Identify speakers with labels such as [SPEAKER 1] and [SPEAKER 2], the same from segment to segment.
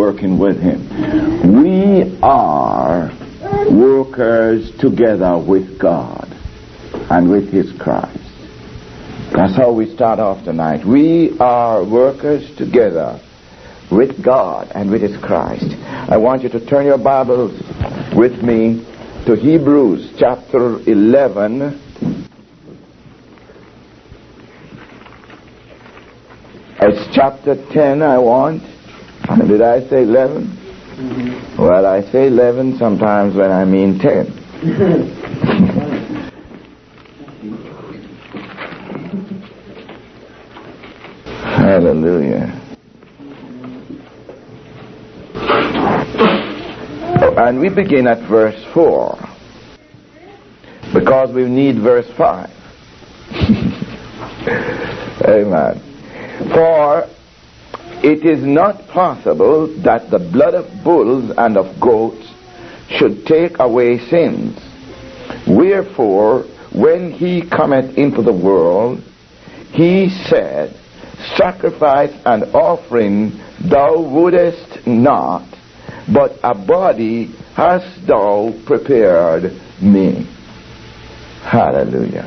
[SPEAKER 1] working with him. We are workers together with God and with his Christ. That's how we start off tonight. We are workers together with God and with his Christ. I want you to turn your Bibles with me to Hebrews chapter 11. It's chapter 10 I want. Did I say 11? Mm-hmm. Well, I say 11 sometimes when I mean 10. Hallelujah. And we begin at verse 4 because we need verse 5. Amen. For it is not possible that the blood of bulls and of goats should take away sins. Wherefore, when he cometh into the world, he said, Sacrifice and offering thou wouldest not, but a body hast thou prepared me. Hallelujah.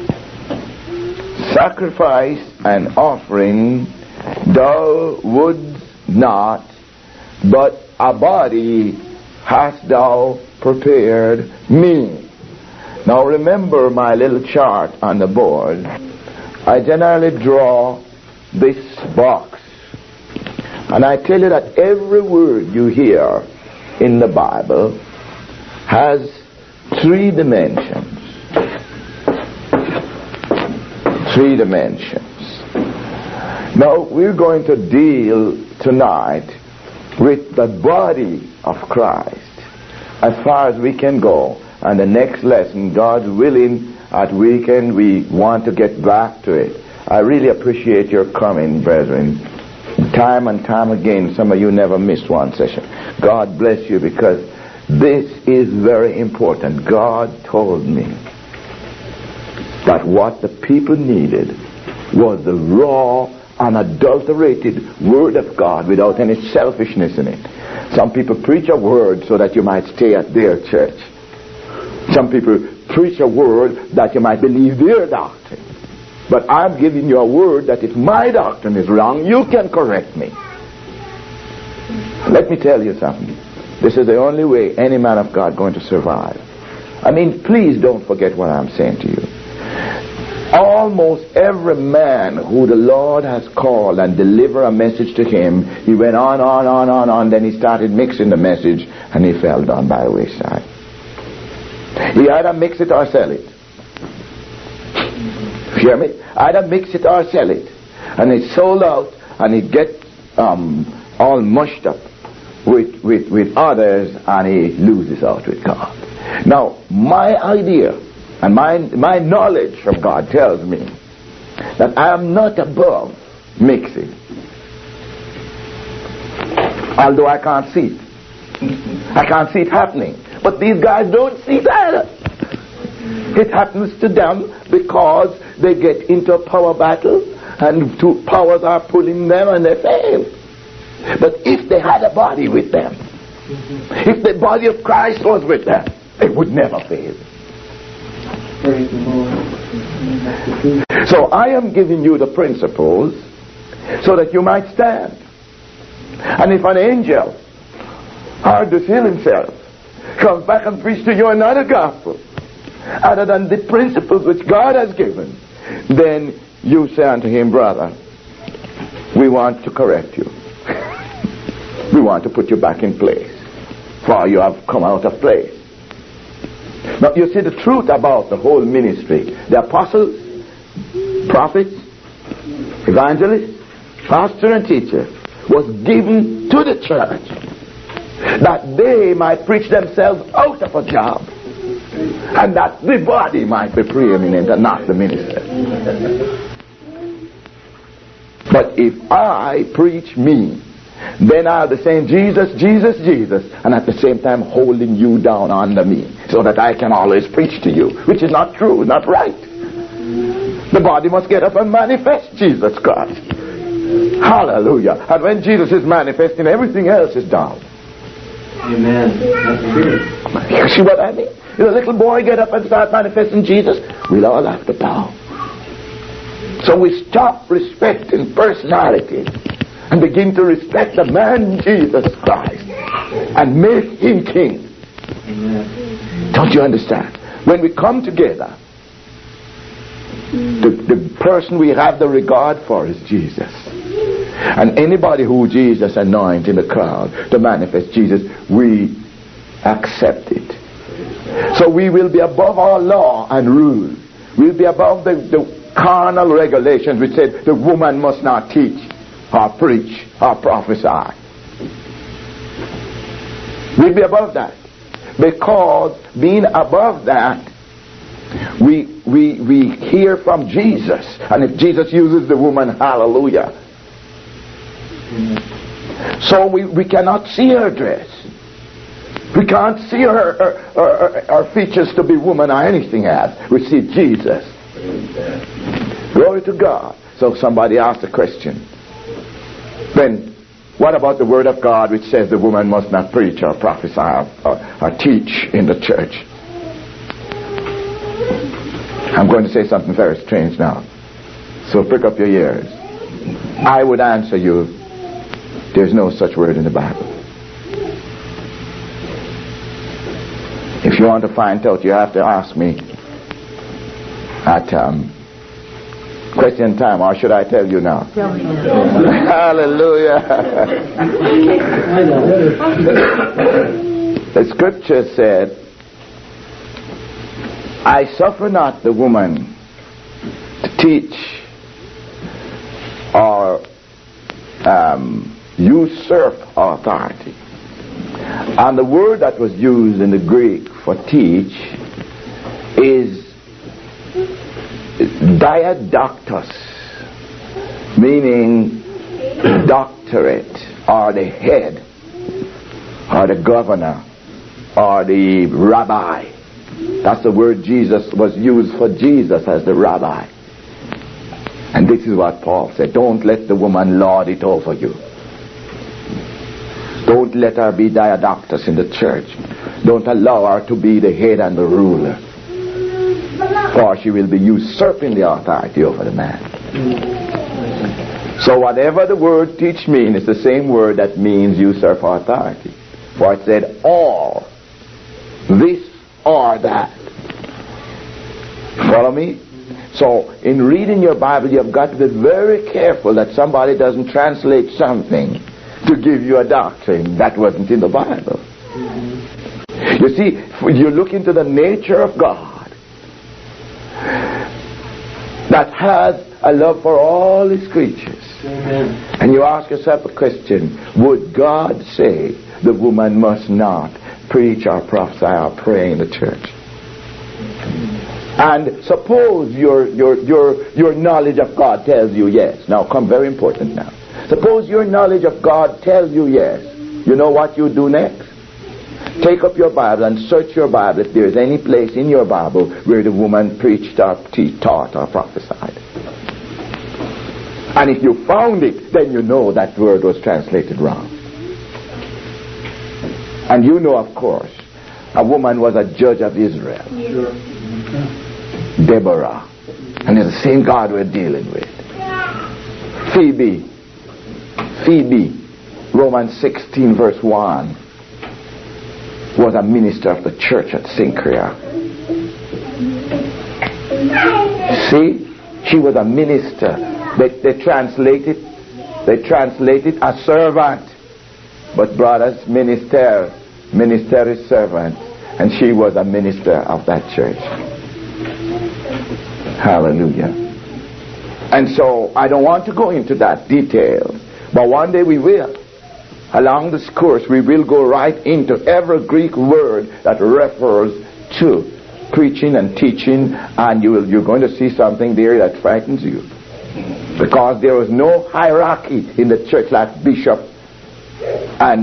[SPEAKER 1] Sacrifice and offering thou wouldst not, but a body hast thou prepared me. Now remember my little chart on the board. I generally draw this box, and I tell you that every word you hear in the Bible has 3 dimensions. 3 dimensions. Now we're going to deal tonight with the body of Christ as far as we can go, and the next lesson, God willing, at weekend we want to get back to it. I really appreciate your coming, brethren. Time and time again, some of you never missed one session. God bless you, because this is very important. God told me that what the people needed was the raw, unadulterated Word of God without any selfishness in it. Some people preach a word so that you might stay at their church. Some people preach a word that you might believe their doctrine. But I'm giving you a word that if my doctrine is wrong, you can correct me. Let me tell you something. This is the only way any man of God is going to survive. I mean, please don't forget what I'm saying to you. Almost every man who the Lord has called and delivered a message to him, he went on, then he started mixing the message, and he fell down by the wayside. He either mix it or sell it. Hear me? Either mix it or sell it. And it's sold out, and it gets all mushed up with others, and he loses out with God. Now, my idea and my knowledge from God tells me that I am not above mixing. Although I can't see it. I can't see it happening. But these guys don't see it either. It happens to them because they get into a power battle and 2 powers are pulling them and they fail. But if they had a body with them, if the body of Christ was with them, they would never fail. So I am giving you the principles so that you might stand. And if an angel, hard to heal himself, comes back and preach to you another gospel other than the principles which God has given, then you say unto him, brother, we want to correct you. We want to put you back in place, for you have come out of place. Now you see the truth about the whole ministry. The apostles, prophets, evangelists, pastor and teacher was given to the church that they might preach themselves out of a job, and that the body might be preeminent and not the minister. But if I preach me, then I'll be saying Jesus, Jesus, Jesus, and at the same time holding you down under me so that I can always preach to you, which is not true, not right. The body must get up and manifest Jesus Christ. Hallelujah. And when Jesus is manifesting, everything else is down.
[SPEAKER 2] Amen.
[SPEAKER 1] You see what I mean? If a little boy get up and start manifesting Jesus, we'll all have to bow. So we stop respecting personality and begin to respect the man Jesus Christ and make him king.
[SPEAKER 2] Amen.
[SPEAKER 1] Don't you understand? When we come together, the person we have the regard for is Jesus. And anybody who Jesus anoints in the crowd to manifest Jesus, we accept it. So we will be above our law and rule. We'll be above the carnal regulations which said the woman must not teach or preach or prophesy. We'll be above that. Because being above that, we hear from Jesus. And if Jesus uses the woman, hallelujah. So we cannot see her dress. We can't see her features to be woman or anything else. We see Jesus. Glory to God. So somebody asked a question. Then, what about the word of God which says the woman must not preach or prophesy or teach in the church? I'm going to say something very strange now. So prick up your ears. I would answer you, there's no such word in the Bible. If you want to find out, you have to ask me at question time, or should I tell you now? Hallelujah. The scripture said, I suffer not the woman to teach or usurp authority. And the word that was used in the Greek for teach is diadoctos, meaning doctorate, or the head, or the governor, or the rabbi. That's the word Jesus was used for Jesus as the rabbi. And this is what Paul said, don't let the woman lord it over you. Don't let her be diadoctos in the church. Don't allow her to be the head and the ruler, for she will be usurping the authority over the man. So whatever the word teach means, it's the same word that means usurp authority. For it said all, this or that. Follow me? So in reading your Bible, you've got to be very careful that somebody doesn't translate something to give you a doctrine that wasn't in the Bible. You see, you look into the nature of God that has a love for all his creatures.
[SPEAKER 2] Amen. And
[SPEAKER 1] you ask yourself a question, would God say the woman must not preach or prophesy or pray in the church? And suppose your knowledge of God tells you yes. Now come, very important now. Suppose your knowledge of God tells you yes. You know what you do next? Take up your Bible and search your Bible if there is any place in your Bible where the woman preached or taught or prophesied. And if you found it, then you know that word was translated wrong. And you know, of course, a woman was a judge of Israel. Deborah. And it's the same God we're dealing with. Phoebe, Romans 16 verse 1, was a minister of the church at Cenchrea. See? She was a minister. They translated a servant. But brothers, minister is servant. And she was a minister of that church. Hallelujah. And so I don't want to go into that detail, but one day we will. Along this course we will go right into every Greek word that refers to preaching and teaching, and you're going to see something there that frightens you, because there was no hierarchy in the church like bishop and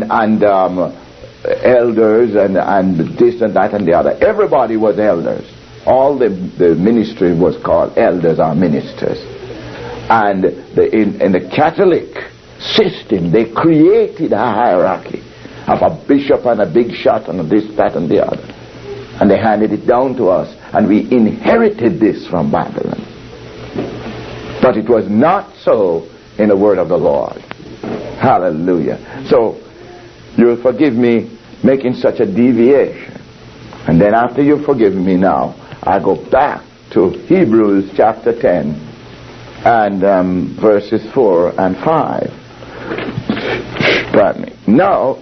[SPEAKER 1] elders and this and that and the other. Everybody was elders. All the ministry was called elders or ministers. And in the Catholic system, they created a hierarchy of a bishop and a big shot and a this, that, and the other. And they handed it down to us, and we inherited this from Babylon. But it was not so in the word of the Lord. Hallelujah. So, you'll forgive me making such a deviation. And then after you've forgiven me now, I go back to Hebrews chapter 10 and verses 4 and 5. Pardon me. Now,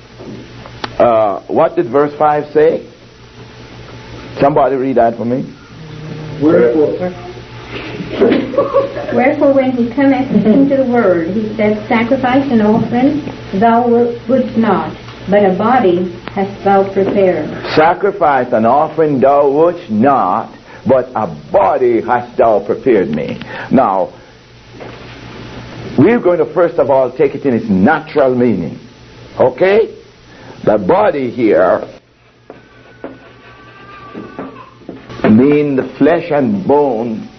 [SPEAKER 1] what did verse 5 say? Somebody read that for me.
[SPEAKER 3] Wherefore when he cometh into the world, he said, Sacrifice and offering thou wouldst not, but a body hast thou prepared.
[SPEAKER 1] Sacrifice and offering thou wouldst not, but a body hast thou prepared me. Now, we're going to first of all take it in its natural meaning. Okay? The body here mean the flesh and bone,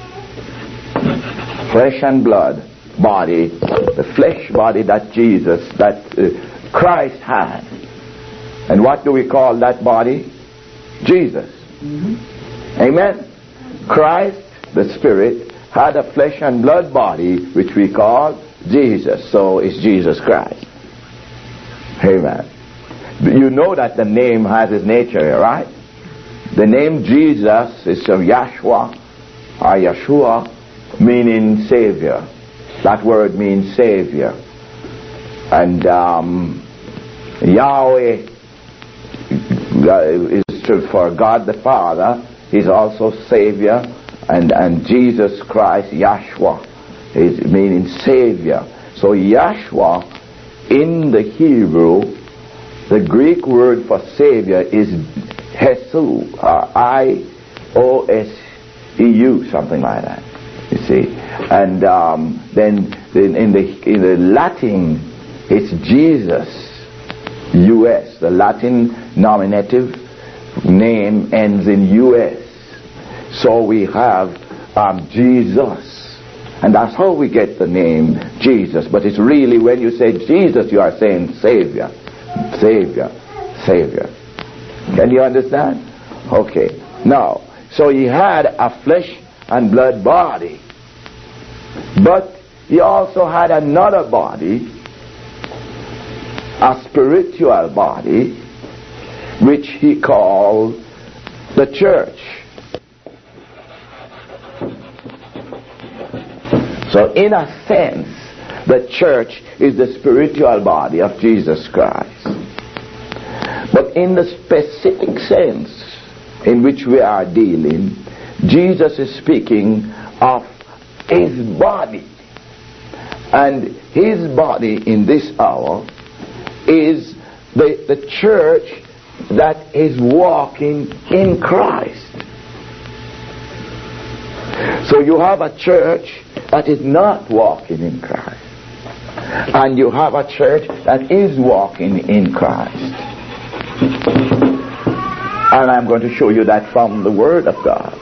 [SPEAKER 1] flesh and blood body, the flesh body that Christ had. And what do we call that body? Jesus. Mm-hmm. Amen? Christ, the Spirit, had a flesh and blood body which we call Jesus. So it's Jesus Christ. Amen. You know that the name has its nature here, right? The name Jesus is of Yahshua or Yeshua, meaning Savior. That word means Savior. And Yahweh is for God the Father. He's also Savior. And Jesus Christ, Yahshua, is meaning Savior. So Yahshua in the Hebrew, the Greek word for Savior is Jesu, I-O-S-E-U, something like that. You see, and then in the Latin, it's Jesus, U.S. The Latin nominative name ends in U.S. So we have Jesus, and that's how we get the name Jesus. But it's really, when you say Jesus, you are saying Savior, Savior, Savior. Can you understand? Okay. Now, so he had a flesh and blood body, but he also had another body, a spiritual body, which he called the church. So in a sense, the church is the spiritual body of Jesus Christ. But in the specific sense in which we are dealing, Jesus is speaking of his body. And his body in this hour is the church that is walking in Christ. So you have a church that is not walking in Christ, and you have a church that is walking in Christ. And I'm going to show you that from the Word of God.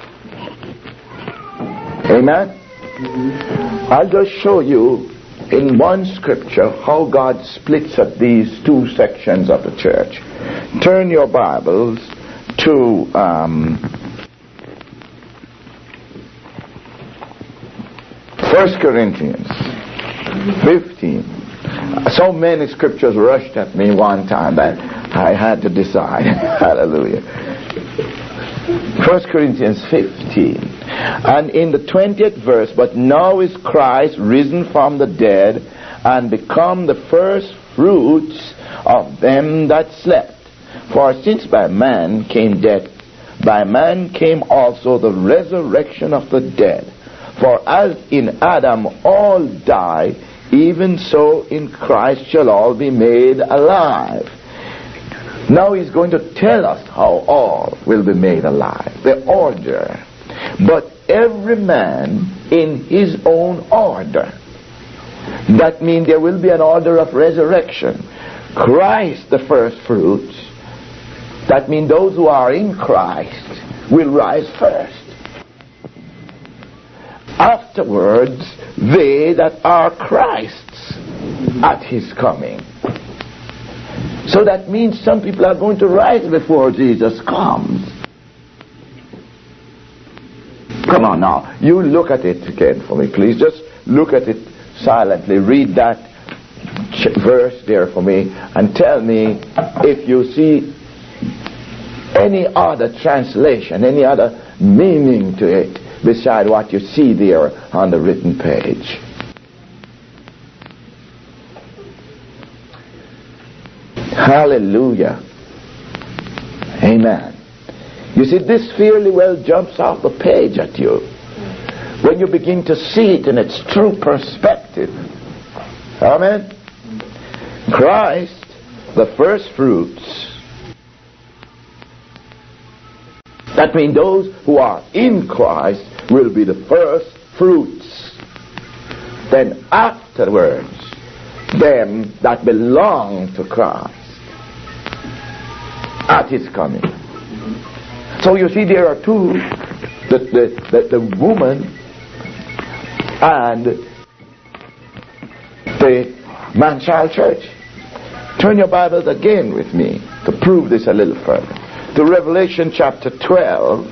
[SPEAKER 1] Amen? Mm-hmm. I'll just show you in one scripture how God splits up these two sections of the church. Turn your Bibles to 1 Corinthians 15. So many scriptures rushed at me one time that I had to decide. Hallelujah. 1 Corinthians 15. And in the 20th verse, but now is Christ risen from the dead and become the first fruits of them that slept. For since by man came death, by man came also the resurrection of the dead. For as in Adam all die, even so in Christ shall all be made alive. Now he's going to tell us how all will be made alive, the order. But every man in his own order. That means there will be an order of resurrection. Christ the first fruits. That means those who are in Christ will rise first. afterwards they that are Christ's at his coming. So that means some people are going to rise before Jesus comes. Come on now, you look at it again for me, please. Just look at it silently. Read that verse there for me and tell me if you see any other translation, any other meaning to it beside what you see there on the written page. Hallelujah. Amen. You see, this fairly well jumps off the page at you when you begin to see it in its true perspective. Amen. Christ, the first fruits. That means those who are in Christ will be the first fruits. Then afterwards, them that belong to Christ at his coming. So you see, there are two, the woman and the man-child church. Turn your Bibles again with me to prove this a little further. To Revelation chapter 12.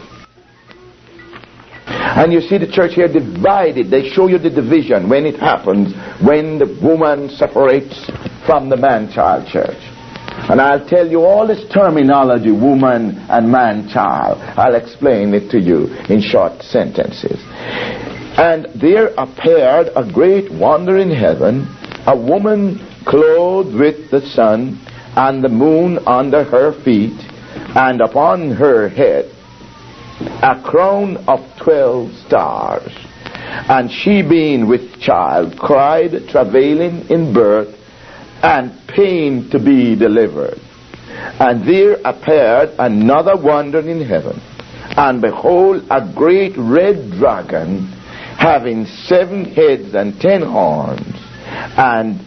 [SPEAKER 1] And you see the church here divided. They show you the division when it happens, when the woman separates from the man-child church. And I'll tell you all this terminology, woman and man-child. I'll explain it to you in short sentences. And there appeared a great wonder in heaven, a woman clothed with the sun, and the moon under her feet, and upon her head a crown of 12 stars. And she, being with child, cried, travailing in birth, and pain to be delivered. And there appeared another wonder in heaven, and behold, a great red dragon, having 7 heads and 10 horns, and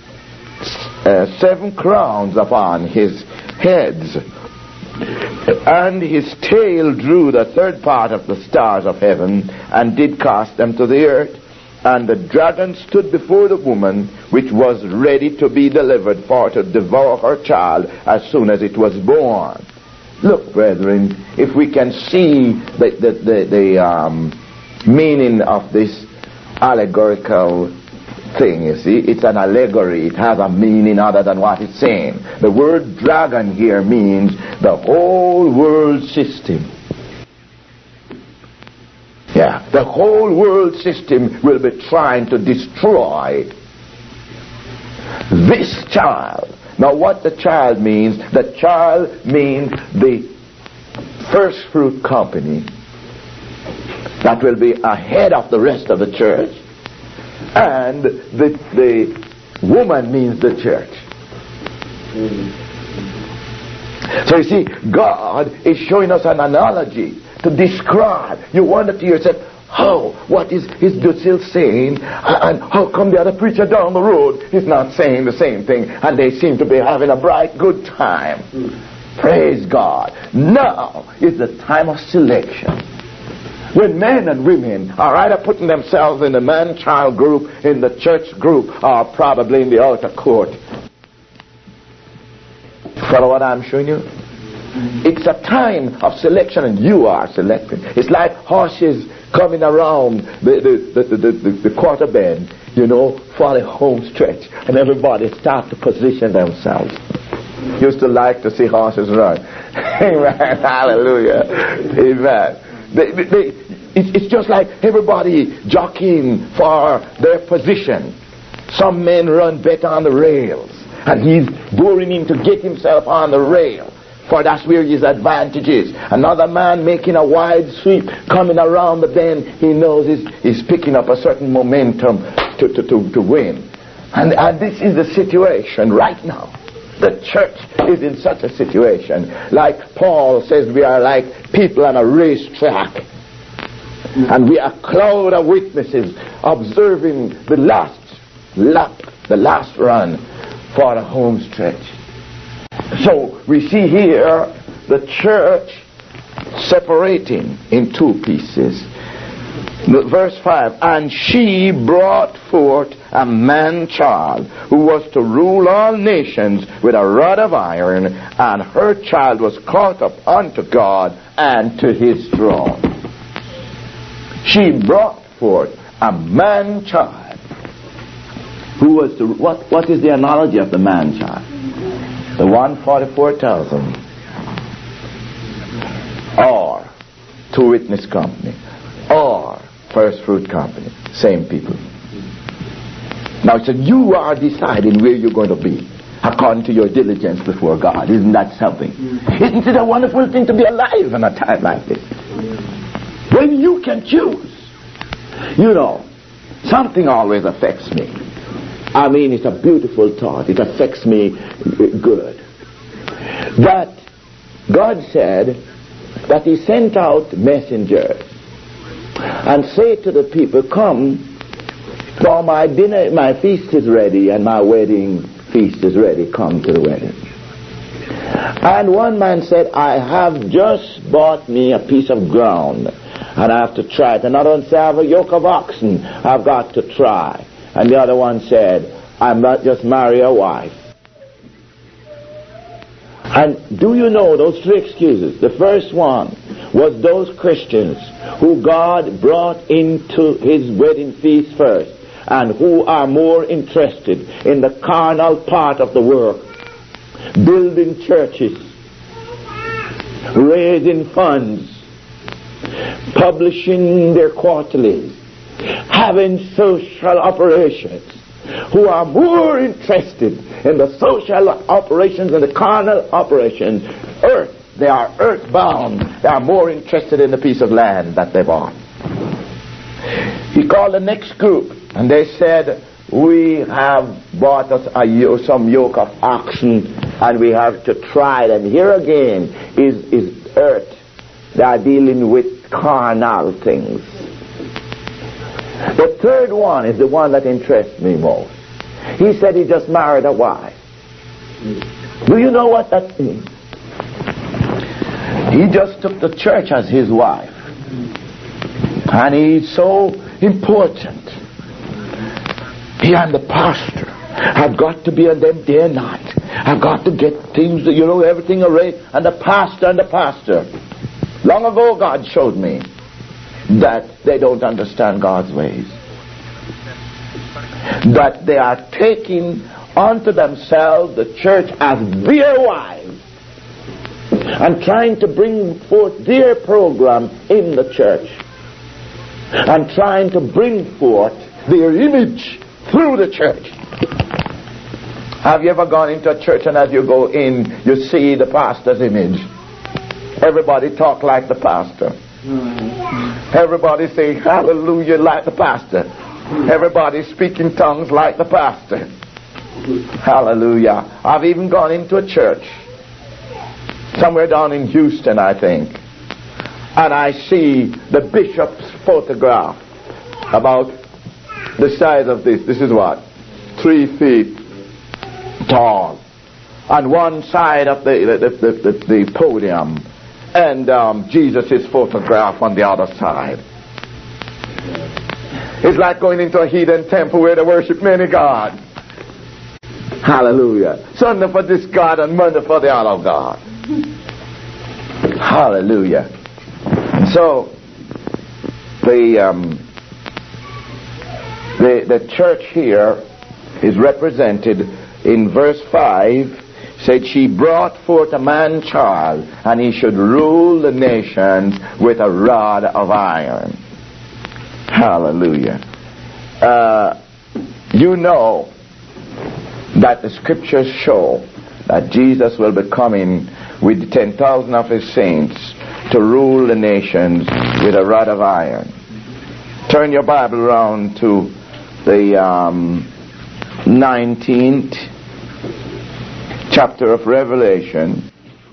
[SPEAKER 1] 7 crowns upon his heads. And his tail drew the 3rd part of the stars of heaven, and did cast them to the earth. And the dragon stood before the woman, which was ready to be delivered, for to devour her child as soon as it was born. Look, brethren, if we can see the meaning of this allegorical thing, you see, it's an allegory. It has a meaning other than what it's saying. The word dragon here means the whole world system. Yeah, the whole world system will be trying to destroy this child. Now what the child means, the child means the first fruit company that will be ahead of the rest of the church. And the woman means the church. So you see, God is showing us an analogy to describe. You wonder to yourself, what is Dutzil saying? And how come the other preacher down the road is not saying the same thing? And they seem to be having a bright, good time. Praise God. Now is the time of selection, when men and women are either putting themselves in the man-child group, in the church group, or probably in the outer court. Follow what I'm showing you? It's a time of selection, and you are selecting. It's like horses coming around the quarter bend, for the home stretch, and everybody starts to position themselves. Used to like to see horses run. Amen. Hallelujah. Amen. It's just like everybody jockeying for their position. Some men run better on the rails, and he's boring in to get himself on the rail, for that's where his advantage is. Another man making a wide sweep, coming around the bend, he knows he's picking up a certain momentum to win. And this is the situation right now. The church is in such a situation. Like Paul says, we are like people on a racetrack. And we are a cloud of witnesses observing the last lap, the last run for the home stretch. So we see here the church separating in 2 pieces. Verse 5, and she brought forth a man-child who was to rule all nations with a rod of iron, and her child was caught up unto God and to his throne. She brought forth a man-child who was to... What is the analogy of the man-child? The 144,000 or Two Witness Company or First Fruit Company, same people. Now, so you are deciding where you're going to be according to your diligence before God. Isn't that something? Isn't it a wonderful thing to be alive in a time like this? When you can choose. You know, something always affects me. I mean, it's a beautiful thought. It affects me good. That God said that he sent out messengers and say to the people, come, for my dinner, my feast is ready, and my wedding feast is ready. Come to the wedding. And one man said, I have just bought me a piece of ground, and I have to try it. Another one said, I have a yoke of oxen, I've got to try. And the other one said, I'm not just marry a wife. And do you know those three excuses? The first one was those Christians who God brought into his wedding feast first, and who are more interested in the carnal part of the work, building churches, raising funds, publishing their quarterlies, having social operations, who are more interested in the social operations and the carnal operations. Earth, they are earthbound. They are more interested in the piece of land that they bought. He called the next group, and they said, we have bought us some yoke of oxen, and we have to try them. Here again is earth. They are dealing with carnal things. The third one is the one that interests me most. He said he just married a wife. Do you know what that means? He just took the church as his wife. And he's so important. He and the pastor have got to be on them day and night. I've got to get things, everything arranged. And the pastor. Long ago God showed me that they don't understand God's ways. That they are taking unto themselves the church as their wives and trying to bring forth their program in the church and trying to bring forth their image through the church. Have you ever gone into a church and as you go in you see the pastor's image? Everybody talk like the pastor. Everybody say hallelujah like the pastor. Everybody speak in tongues like the pastor. Hallelujah. I've even gone into a church somewhere down in Houston, I think, and I see the bishop's photograph about the size of this. This is what? 3 feet tall. On one side of the podium, and Jesus' photograph on the other side. It's like going into a heathen temple where they worship many gods. Hallelujah. Sunday for this God and Monday for the other God. Hallelujah. And so the church here is represented in verse 5. Said she brought forth a man-child, and he should rule the nations with a rod of iron. Hallelujah. You know that the scriptures show that Jesus will be coming with 10,000 of his saints to rule the nations with a rod of iron. Turn your Bible around to the 19th chapter of Revelation.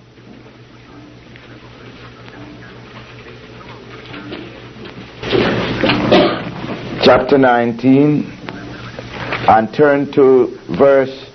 [SPEAKER 1] Chapter 19, and turn to verse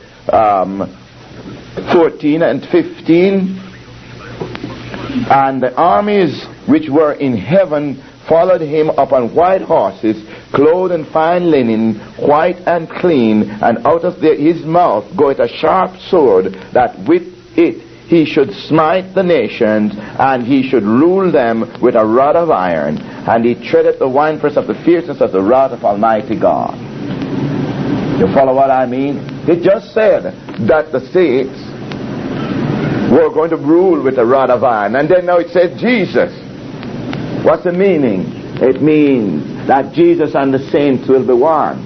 [SPEAKER 1] 14 and 15. And the armies which were in heaven followed him upon white horses, clothed in fine linen, white and clean, and out of his mouth goeth a sharp sword, that with it he should smite the nations, and he should rule them with a rod of iron, and he treadeth the winepress of the fierceness of the wrath of Almighty God. You follow what I mean? It just said that the saints were going to rule with a rod of iron, and then now it says Jesus. What's the meaning? It means that Jesus and the saints will be one.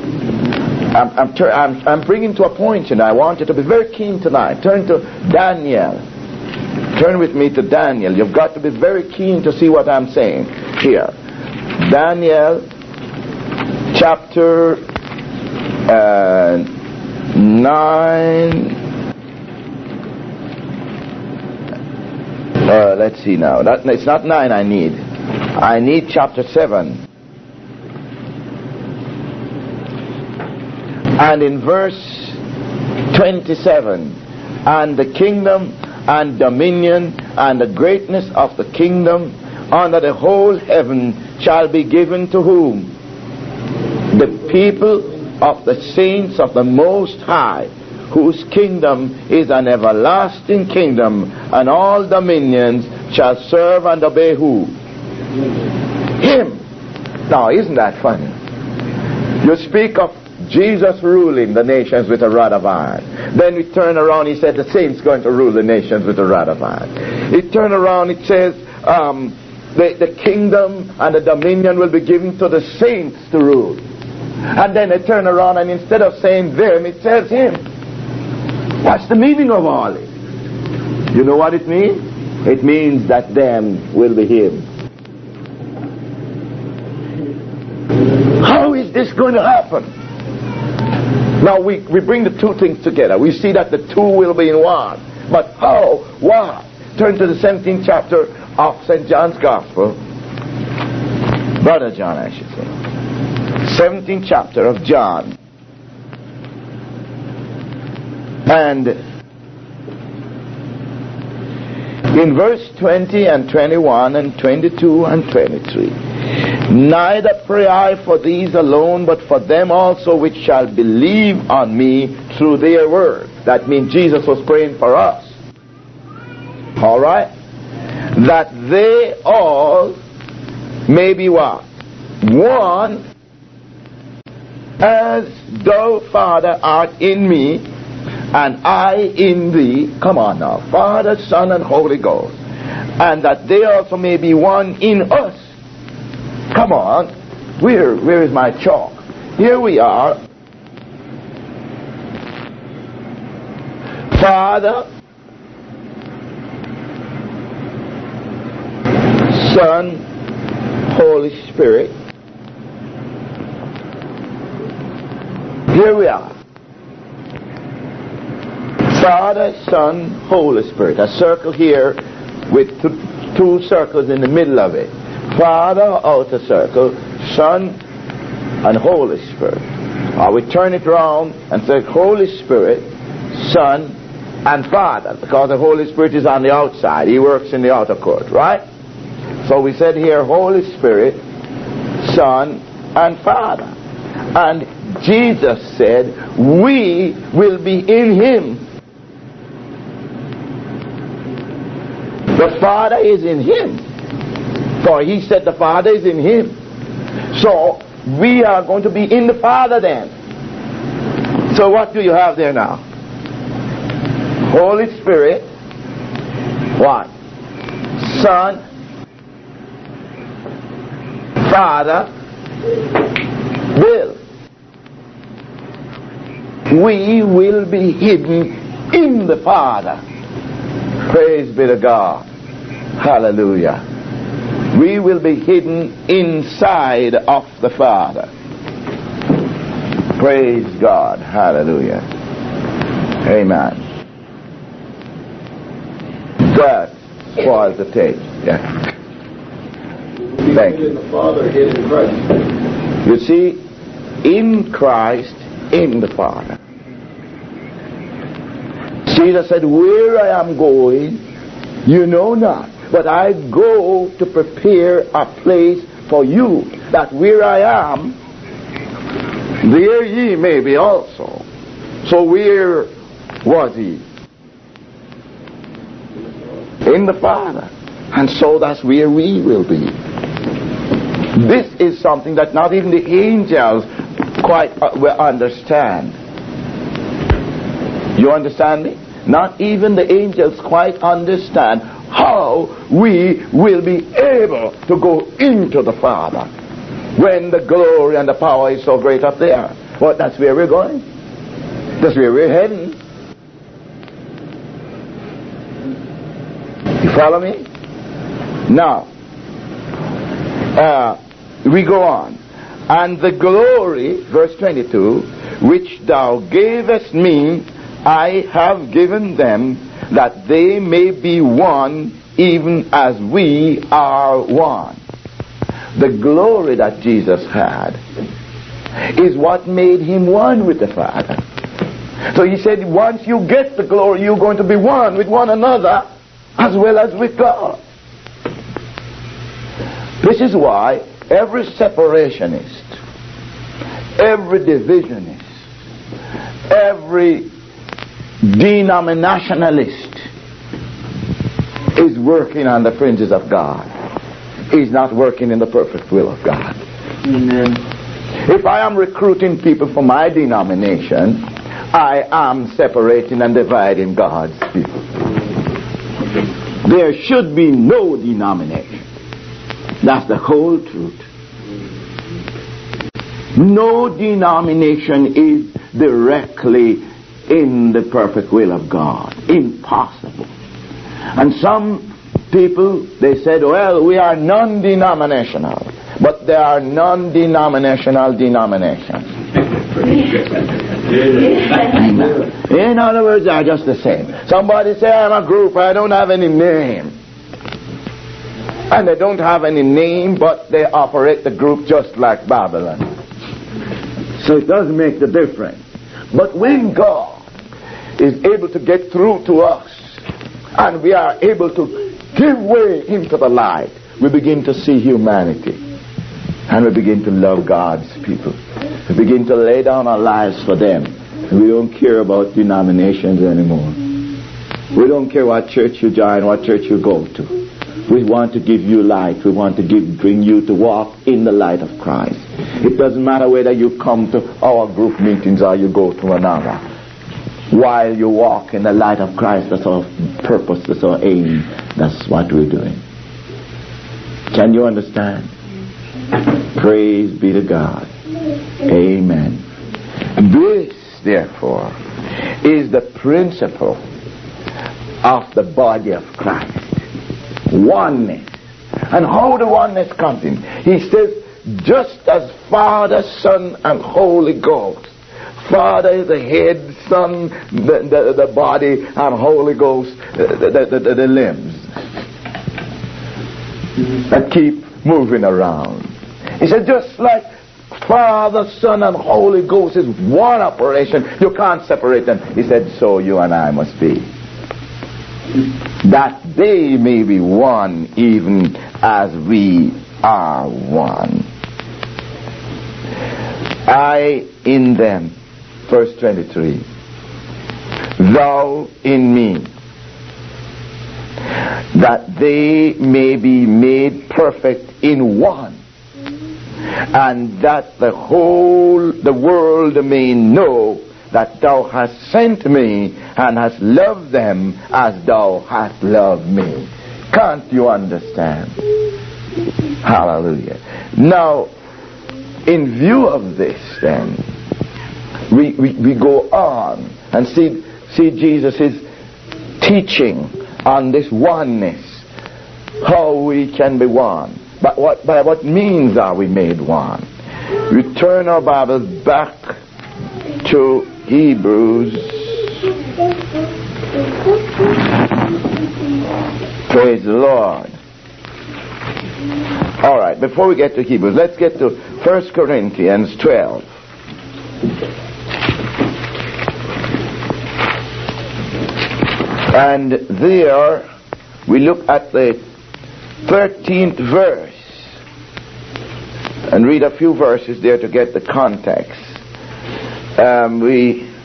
[SPEAKER 1] I'm bringing to a point, and I want you to be very keen tonight. Turn to Daniel. Turn with me to Daniel. You've got to be very keen to see what I'm saying here. Daniel chapter 9. Let's see now. It's not 9 I need. I need chapter 7. And in verse 27, and the kingdom and dominion and the greatness of the kingdom under the whole heaven shall be given to whom? The people of the saints of the Most High, whose kingdom is an everlasting kingdom, and all dominions shall serve and obey who? Him. Now, isn't that funny? You speak of Jesus ruling the nations with a rod of iron. Then we turn around, he said the saints going to rule the nations with a rod of iron. It turn around, it says the kingdom and the dominion will be given to the saints to rule. And then they turn around, and instead of saying them, it says him. What's the meaning of all this? You know what it means? It means that them will be him. How is this going to happen? Now we bring the two things together. We see that the two will be in one. But how? Why? Turn to the 17th chapter of St. John's Gospel. Brother John, I should say. 17th chapter of John. And in verse 20 and 21 and 22 and 23. Neither pray I for these alone, but for them also which shall believe on me through their word. That means Jesus was praying for us. All right? That they all may be what? One, as thou, Father, art in me, and I in thee. Come on now. Father, Son, and Holy Ghost. And that they also may be one in us. Come on. Where is my chalk? Here we are. Father, Son, Holy Spirit. Here we are. Father, Son, Holy Spirit. A circle here with two circles in the middle of it. Father, outer circle, Son, and Holy Spirit. Or we turn it around and say Holy Spirit, Son, and Father, because the Holy Spirit is on the outside. He works in the outer court, right? So we said here Holy Spirit, Son, and Father. And Jesus said we will be in Him. The Father is in Him. For He said the Father is in Him. So we are going to be in the Father then. So what do you have there now? Holy Spirit. What? Son. Father. Will. We will be hidden in the Father. Praise be to God. Hallelujah. We will be hidden inside of the Father. Praise God. Hallelujah. Amen. That was the text. Yeah. Thank you.
[SPEAKER 2] The Father is in Christ.
[SPEAKER 1] You see, in Christ, in the Father. Jesus said, where I am going, you know not. But I go to prepare a place for you, that where I am, there ye may be also. So where was he? In the Father. And so that's where we will be. This is something that not even the angels quite will understand. You understand me? Not even the angels quite understand how we will be able to go into the Father when the glory and the power is so great up there. Well, that's where we're going. That's where we're heading. You follow me? Now, we go on. And the glory, verse 22, which thou gavest me, I have given them, that they may be one, even as we are one. The glory that Jesus had is what made him one with the Father. So he said, once you get the glory, you're going to be one with one another as well as with God. This is why every separationist, every divisionist, every denominationalist is working on the fringes of God. He's not working in the perfect will of God. Amen. If I am recruiting people for my denomination, I am separating and dividing God's people. There should be no denomination. That's the whole truth. No denomination is directly in the perfect will of God. Impossible. And some people, they said, well, we are non-denominational. But there are non-denominational denominations. In other words, they are just the same. Somebody say, I'm a group, I don't have any name. And they don't have any name, but they operate the group just like Babylon. So it does make the difference. But when God is able to get through to us, and we are able to give way into the light, we begin to see humanity. And we begin to love God's people. We begin to lay down our lives for them. We don't care about denominations anymore. We don't care what church you join, what church you go to. We want to give you light. We want to bring you to walk in the light of Christ. It doesn't matter whether you come to our group meetings or you go to another. While you walk in the light of Christ, that's our purpose, that's our aim. That's what we're doing. Can you understand? Praise be to God. Amen. This, therefore, is the principle of the body of Christ. Oneness. And how the oneness comes in? He says, just as Father, Son, and Holy Ghost. Father is the head, Son, the body, and Holy Ghost, the limbs that keep moving around. He said, just like Father, Son, and Holy Ghost is one operation, you can't separate them. He said, so you and I must be. That they may be one, even as we are one. I in them, verse 23. Thou in me, that they may be made perfect in one, and that the world may know that thou hast sent me and hast loved them as thou hast loved me. Can't you understand? Hallelujah. Now, in view of this, then, we go on and see Jesus' teaching on this oneness, how we can be one. But by what means are we made one? We turn our Bibles back to Hebrews. Praise the Lord. All right, before we get to Hebrews, let's get to 1 Corinthians 12. And there we look at the 13th verse. and read a few verses there to get the context. We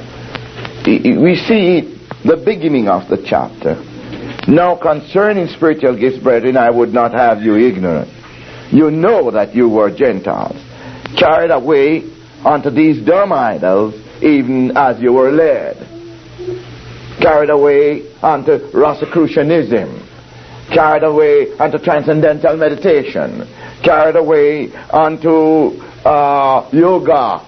[SPEAKER 1] see the beginning of the chapter. Now concerning spiritual gifts, brethren, I would not have you ignorant. You know that you were Gentiles, carried away unto these dumb idols, even as you were led. Carried away unto Rosicrucianism. Carried away unto transcendental meditation. Carried away unto yoga.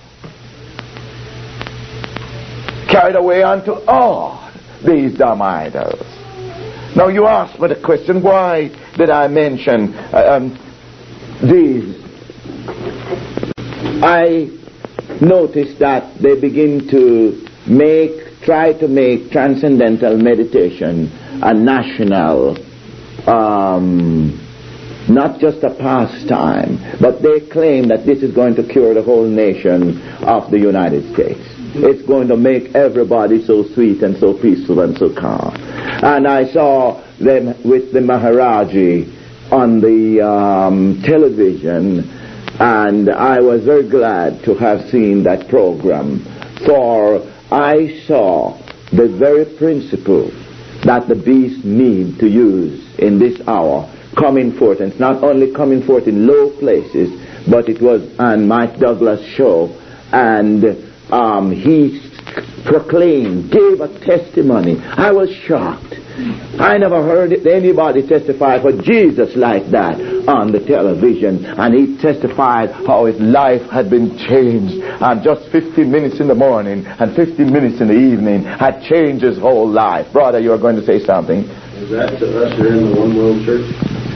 [SPEAKER 1] Carried away unto all these dumb idols. Now you ask me the question, why did I mention these? I noticed that they begin to try to make transcendental meditation a national, not just a pastime, but they claim that this is going to cure the whole nation of the United States. It's going to make everybody so sweet and so peaceful and so calm. And I saw them with the Maharaji on the television, and I was very glad to have seen that program, for I saw the very principle that the beast need to use in this hour coming forth. And it's not only coming forth in low places, but it was on Mike Douglas' show, and he proclaimed, gave a testimony. I was shocked. I never heard anybody testify for Jesus like that on the television. And he testified how his life had been changed. And just 15 minutes in the morning and 15 minutes in the evening had changed his whole life. Brother, you are going to say something.
[SPEAKER 2] Is that to usher in the one world church?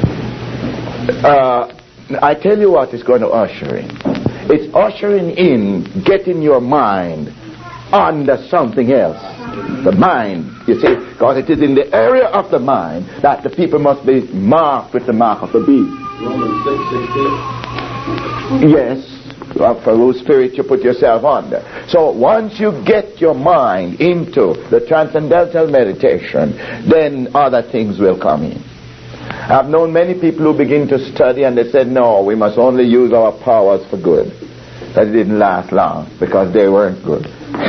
[SPEAKER 1] I tell you what it's going to usher in. It's ushering in getting your mind under something else. The mind, you see, because it is in the area of the mind that the people must be marked with the mark of the beast.
[SPEAKER 2] Romans 6:16.
[SPEAKER 1] Yes, for whose spirit you put yourself under. So once you get your mind into the transcendental meditation, then other things will come in. I've known many people who begin to study and they said, no, we must only use our powers for good. That didn't last long because they weren't good.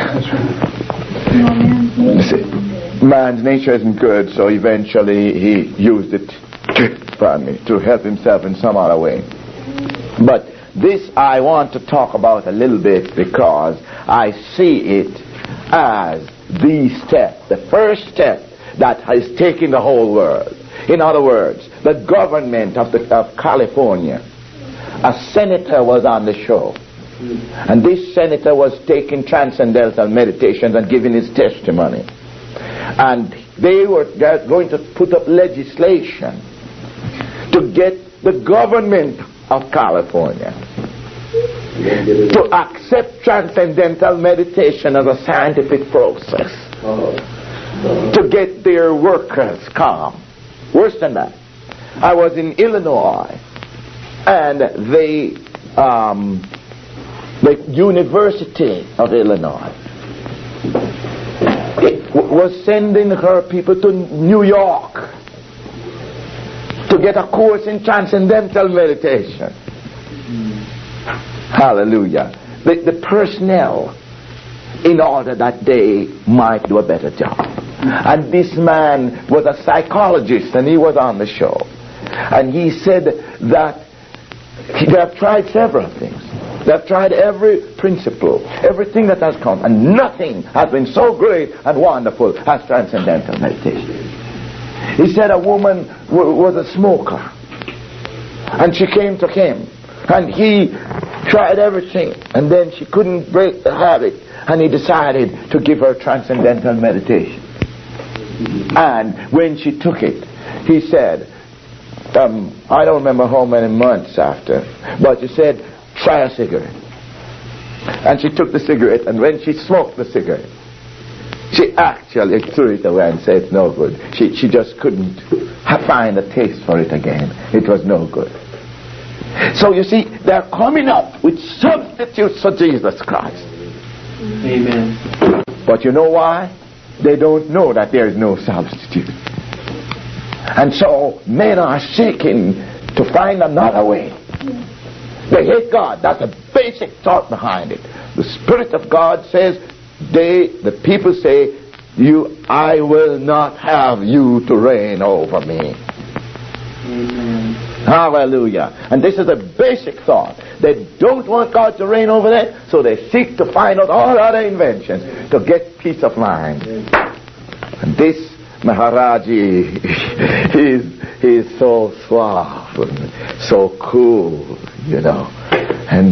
[SPEAKER 1] Man's nature isn't good, so eventually he used it to help himself in some other way. But this I want to talk about a little bit because I see it as the step, the first step that has taken the whole world. In other words, the government of California, a senator was on the show. And this senator was taking transcendental meditations and giving his testimony. And they're going to put up legislation to get the government of California to accept transcendental meditation as a scientific process. To get their workers calm. Worse than that, I was in Illinois, and the University of Illinois was sending her people to New York to get a course in transcendental meditation. Hallelujah. The personnel, in order that they might do a better job. And this man was a psychologist, and he was on the show. And he said that they have tried several things. They have tried every principle, everything that has come, and nothing has been so great and wonderful as transcendental meditation. He said a woman was a smoker, and she came to him, and he tried everything, and then she couldn't break the habit, and he decided to give her transcendental meditation. And when she took it, he said, I don't remember how many months after, but he said, try a cigarette. And she took the cigarette, and when she smoked the cigarette, she actually threw it away and said it's no good. She just couldn't find a taste for it again. It was no good. So you see, they're coming up with substitutes for Jesus Christ.
[SPEAKER 2] Amen.
[SPEAKER 1] But you know why? They don't know that there is no substitute. And so men are seeking to find another way They hate God. That's the basic thought behind it. The Spirit of God says, the people say, I will not have you to reign over me.
[SPEAKER 2] Amen.
[SPEAKER 1] Hallelujah. And this is a basic thought. They don't want God to reign over them, so they seek to find out all other inventions to get peace of mind. And this Maharaji, he's so suave and so cool, you know. And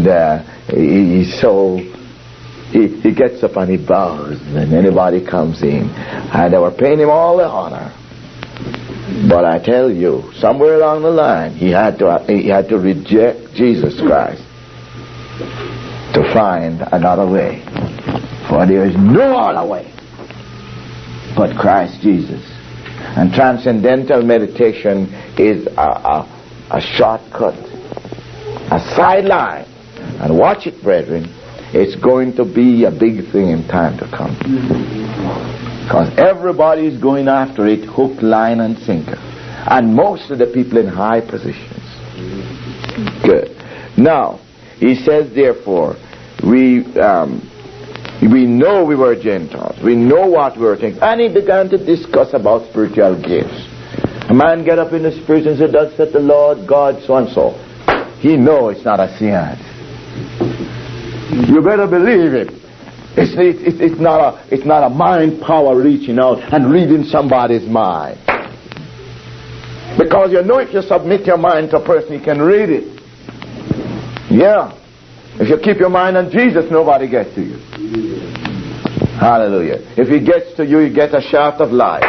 [SPEAKER 1] he gets up and he bows, and anybody comes in. And they were paying him all the honor. But I tell you, somewhere along the line, he had to reject Jesus Christ to find another way. For there is no other way but Christ Jesus. And transcendental meditation is a shortcut, a sideline. And watch it, brethren. It's going to be a big thing in time to come. Because everybody is going after it, hook, line, and sinker. And most of the people in high positions. Good. Now, he says, therefore, we know we were Gentiles. We know what we were thinking. And he began to discuss about spiritual gifts. A man get up in the spirit and say, thus said the Lord God, so and so. He knows it's not a science. You better believe it. It's not a mind power reaching out and reading somebody's mind. Because you know if you submit your mind to a person, you can read it. Yeah. If you keep your mind on Jesus, nobody gets to you. Hallelujah. If he gets to you, you get a shaft of light.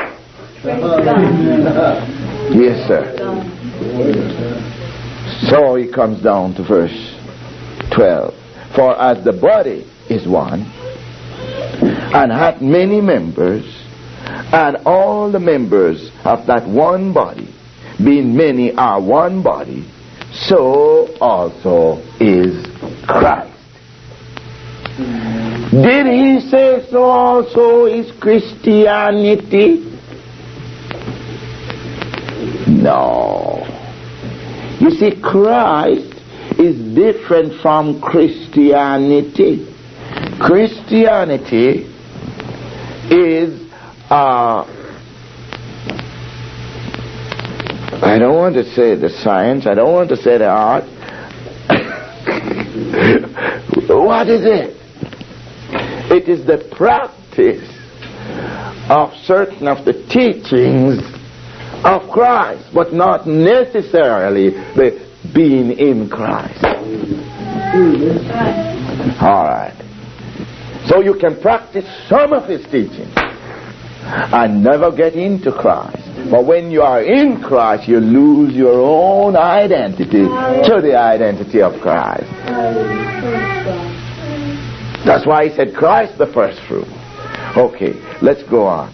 [SPEAKER 1] Yes, sir. So he comes down to verse 12. For as the body is one, and hath many members, and all the members of that one body, being many, are one body, so also is Christ. Did he say so also is Christianity? No. You see, Christ is different from Christianity. Christianity is I don't want to say the science, I don't want to say the art. What is it? It is the practice of certain of the teachings of Christ, but not necessarily the being in Christ. All right. So you can practice some of his teaching and never get into Christ. But when you are in Christ, you lose your own identity to the identity of Christ. That's why he said Christ the first fruit. Okay, let's go on.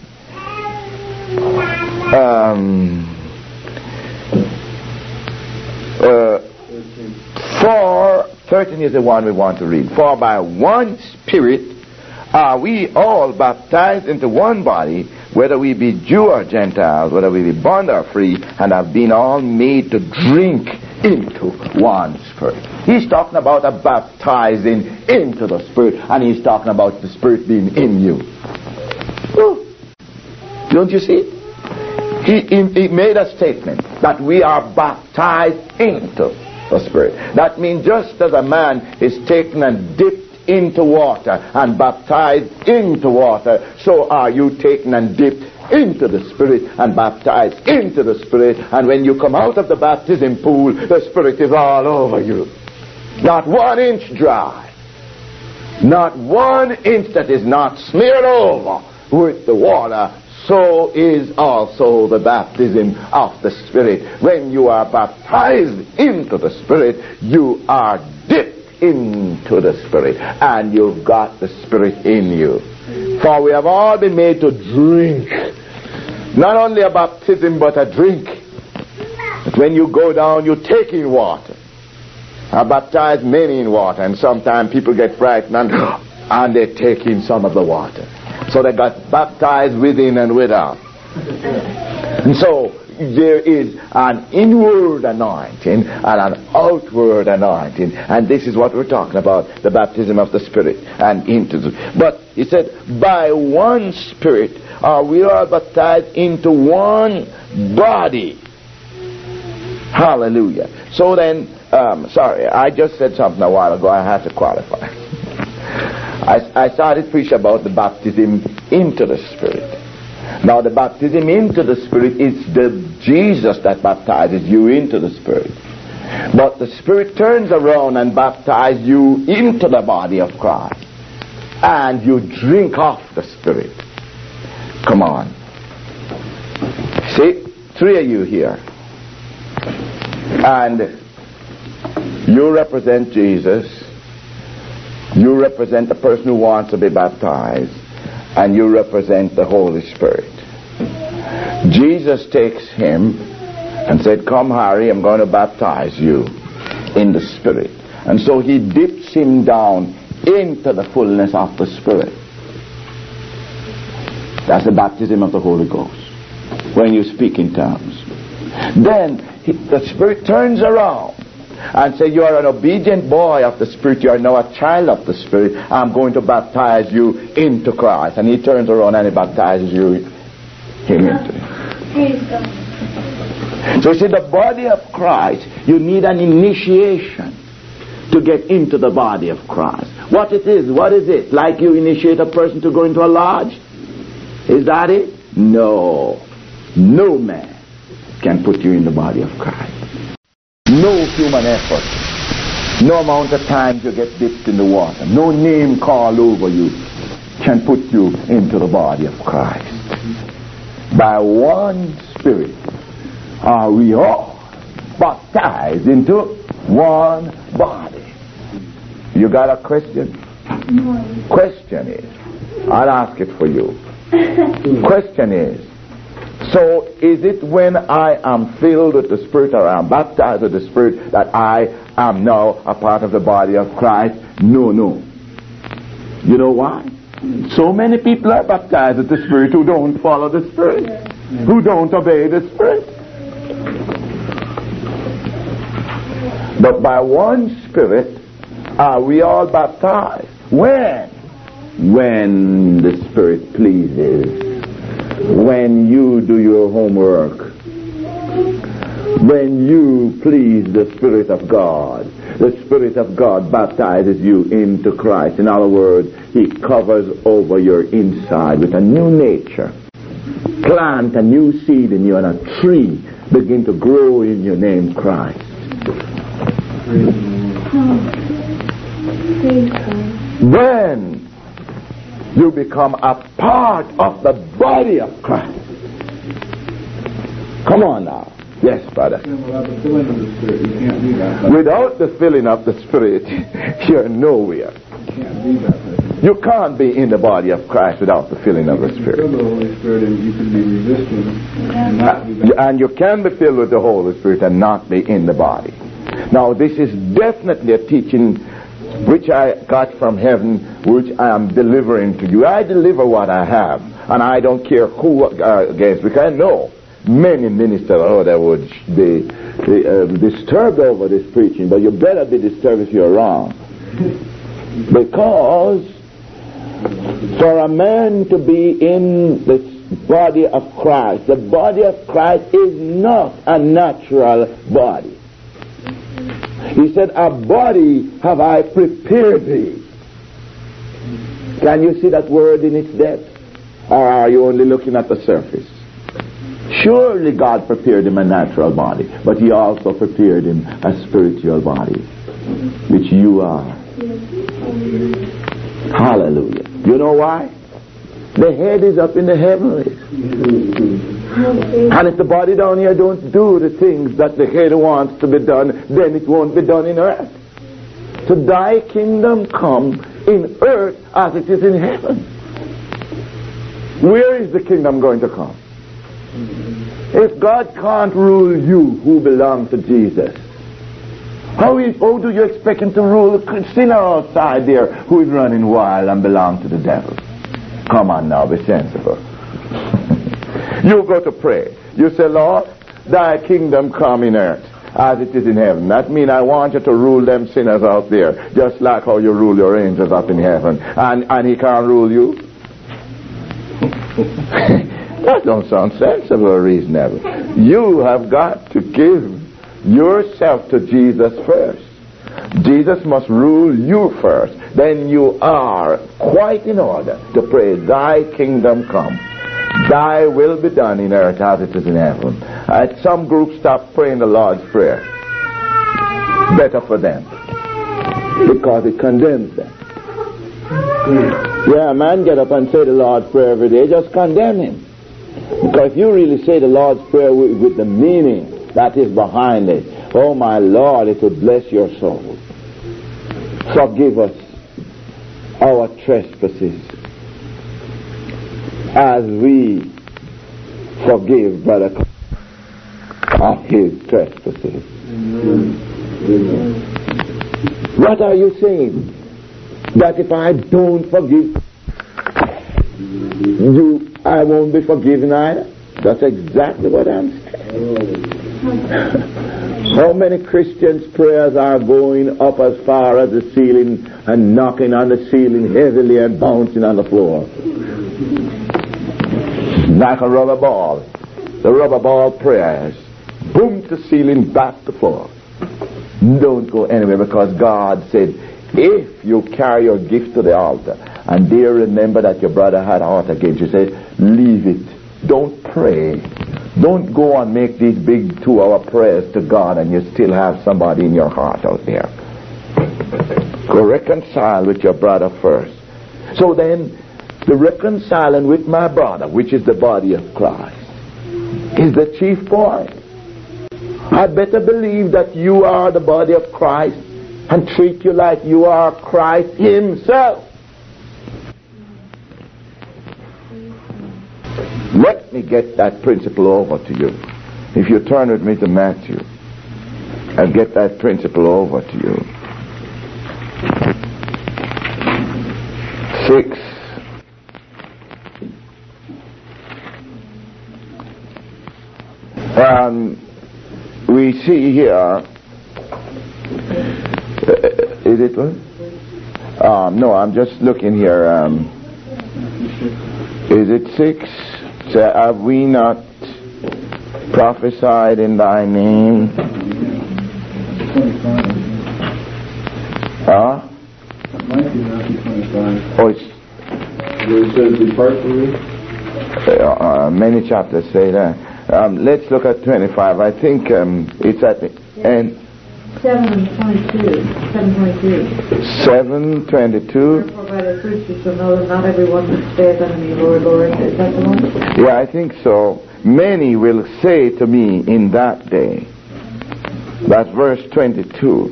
[SPEAKER 1] 13 is the one we want to read. For by one Spirit are we all baptized into one body, whether we be Jew or Gentiles, whether we be bond or free, and have been all made to drink into one Spirit. He's talking about a baptizing into the Spirit, and he's talking about the Spirit being in you. Oh, don't you see? He made a statement that we are baptized into the Spirit. That means just as a man is taken and dipped into water and baptized into water, so are you taken and dipped into the Spirit and baptized into the Spirit. And when you come out of the baptism pool, the Spirit is all over you. Not 1 inch dry. Not 1 inch that is not smeared over with the water. So is also the baptism of the Spirit. When you are baptized into the Spirit, you are dipped into the Spirit, and you've got the Spirit in you. For we have all been made to drink. Not only a baptism, but a drink. But when you go down, you take in water. I baptize many in water, and sometimes people get frightened and they take in some of the water. So they got baptized within and without. And so there is an inward anointing and an outward anointing, and this is what we're talking about, the baptism of the Spirit. But he said, by one Spirit we are baptized into one body. Hallelujah. So then, sorry, I just said something a while ago. I had to qualify. I started preaching about the baptism into the Spirit. Now, the baptism into the Spirit is the Jesus that baptizes you into the Spirit. But the Spirit turns around and baptizes you into the body of Christ. And you drink off the Spirit. Come on. See, 3 of you here. And you represent Jesus. You represent the person who wants to be baptized. And you represent the Holy Spirit. Jesus takes him and said, come, Harry, I'm going to baptize you in the Spirit. And so he dips him down into the fullness of the Spirit. That's the baptism of the Holy Ghost, when you speak in tongues. Then the Spirit turns around and says, you are an obedient boy of the Spirit, you are now a child of the Spirit, I'm going to baptize you into Christ. And he turns around and he baptizes him into it. So you see, the body of Christ, you need an initiation to get into the body of Christ. What is it? Like you initiate a person to go into a lodge? Is that it? No. No man can put you in the body of Christ. No human effort. No amount of time you get dipped in the water. No name called over you can put you into the body of Christ. By one Spirit are we all baptized into one body. You got a question?
[SPEAKER 3] No.
[SPEAKER 1] Question is, I'll ask it for you. Question is, so is it when I am filled with the Spirit or I am baptized with the Spirit that I am now a part of the body of Christ? No. You know why? So many people are baptized with the Spirit who don't follow the Spirit, who don't obey the Spirit. But by one Spirit are we all baptized. When? When the Spirit pleases. When you do your homework. When you please the Spirit of God. The Spirit of God baptizes you into Christ. In other words, He covers over your inside with a new nature. Plant a new seed in you and a tree begin to grow in your name, Christ. When you become a part of the body of Christ. Come on now. Yes, brother.
[SPEAKER 2] Without the filling of the Spirit, you can't be baptized.
[SPEAKER 1] Without the filling of the Spirit, you're nowhere.
[SPEAKER 2] You can't be baptized.
[SPEAKER 1] You can't be in the body of Christ without the filling of the
[SPEAKER 2] You
[SPEAKER 1] Spirit.
[SPEAKER 2] feel the Holy Spirit and you can be resisting and not be baptized.
[SPEAKER 1] And you can be filled with the Holy Spirit and not be in the body. Now, this is definitely a teaching which I got from heaven, which I am delivering to you. I deliver what I have, and I don't care who against, because I know many ministers that would be disturbed over this preaching, but you better be disturbed if you're wrong. Because for a man to be in the body of Christ, the body of Christ is not a natural body. He said, a body have I prepared thee. Can you see that word in its depth? Or are you only looking at the surface? Surely God prepared him a natural body, but He also prepared him a spiritual body, which you are. Hallelujah. You know why? The head is up in the heavenlies. And if the body down here don't do the things that the head wants to be done, then it won't be done in earth. So thy kingdom come in earth as it is in heaven. Where is the kingdom going to come? If God can't rule you who belong to Jesus, how do you expect Him to rule the sinner outside there who is running wild and belong to the devil? Come on now, be sensible. You go to pray. You say, Lord, thy kingdom come in earth as it is in heaven. That means I want you to rule them sinners out there, just like how you rule your angels up in heaven. And he can't rule you? That don't sound sensible or reasonable. You have got to give yourself to Jesus first. Jesus must rule you first. Then you are quite in order to pray, thy kingdom come. Thy will be done in earth as it is in heaven. Some groups stop praying the Lord's Prayer. Better for them. Because it condemns them. Yeah, a man get up and say the Lord's Prayer every day, just condemn him. Because if you really say the Lord's Prayer with the meaning that is behind it, oh my Lord, it will bless your soul. Forgive us our trespasses as we forgive brother of his trespasses. Amen. What are you saying? That if I don't forgive you, I won't be forgiven either? That's exactly what I'm saying. How many Christians' prayers are going up as far as the ceiling and knocking on the ceiling heavily and bouncing on the floor? Like a rubber ball. The rubber ball prayers. Boom to ceiling, back to floor. Don't go anywhere, because God said, if you carry your gift to the altar and there remember that your brother had aught against you, say, leave it. Don't pray. Don't go and make these big 2-hour prayers to God and you still have somebody in your heart out there. Go reconcile with your brother first. So then, the reconciling with my brother, which is the body of Christ, is the chief point. I better believe that you are the body of Christ and treat you like you are Christ himself. Let me get that principle over to you. If you turn with me to Matthew, I'll get that principle over to you. 6. We see here, is it one? No, I'm just looking here. Is it 6? So, have we not prophesied in thy name?
[SPEAKER 2] 25.
[SPEAKER 1] Huh?
[SPEAKER 2] Might be Matthew 25.
[SPEAKER 1] Oh, it's...
[SPEAKER 2] Where it says, depart from me?
[SPEAKER 1] Many chapters say that. Let's look at 25. I think it's at the end.
[SPEAKER 3] 7:22.
[SPEAKER 1] 7:22.
[SPEAKER 3] Therefore, by their fruits you shall know that not everyone who saith unto me, Lord, Lord, is that the one?
[SPEAKER 1] Yeah, I think so. Many will say to me in that day. That's verse 22.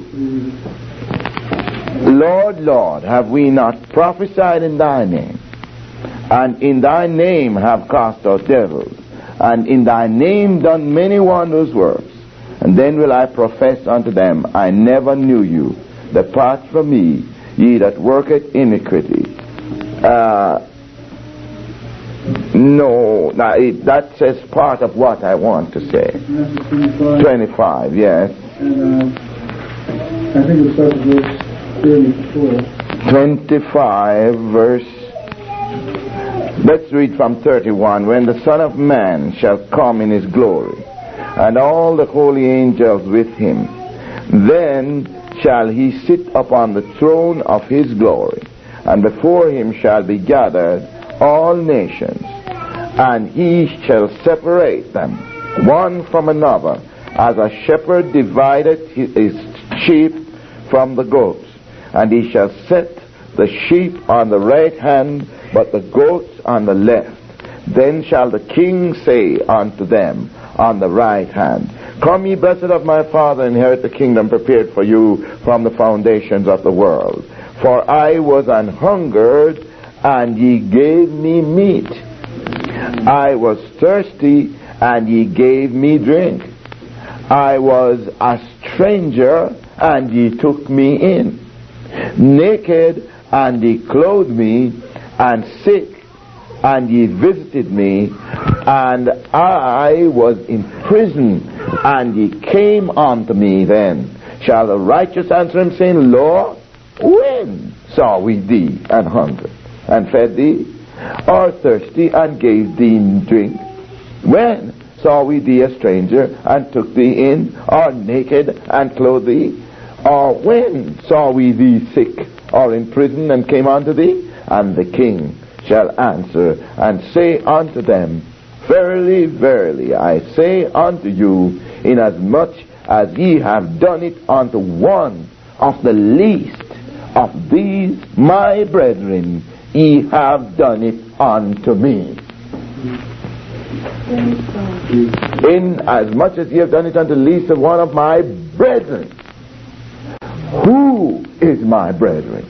[SPEAKER 1] Lord, Lord, have we not prophesied in thy name? And in thy name have cast out devils? And in thy name done many wondrous works? And then will I profess unto them, I never knew you. Depart from me, ye that worketh iniquity. No, now that says part of what I want to say. 25, yes.
[SPEAKER 2] And I think it starts with verse 34.
[SPEAKER 1] 25, verse... Let's read from 31. When the Son of Man shall come in his glory, and all the holy angels with him, then shall he sit upon the throne of his glory, and before him shall be gathered all nations, and he shall separate them one from another, as a shepherd divideth his sheep from the goats. And he shall set the sheep on the right hand, but the goats on the left. Then shall the king say unto them on the right hand, Come ye blessed of my Father, inherit the kingdom prepared for you from the foundations of the world. For I was an hungered, and ye gave me meat. I was thirsty, and ye gave me drink. I was a stranger, and ye took me in. Naked, and ye clothed me, and sick, and ye visited me, and I was in prison, and ye came unto me then. Shall the righteous answer him, saying, Lord, when saw we thee and hungry, and fed thee, or thirsty, and gave thee drink? When saw we thee a stranger, and took thee in, or naked, and clothed thee? Or when saw we thee sick, or in prison, and came unto thee? And the king shall answer and say unto them, Verily, verily, I say unto you, inasmuch as ye have done it unto one of the least of these my brethren, ye have done it unto me. Inasmuch as ye have done it unto the least of one of my brethren. Who is my brethren?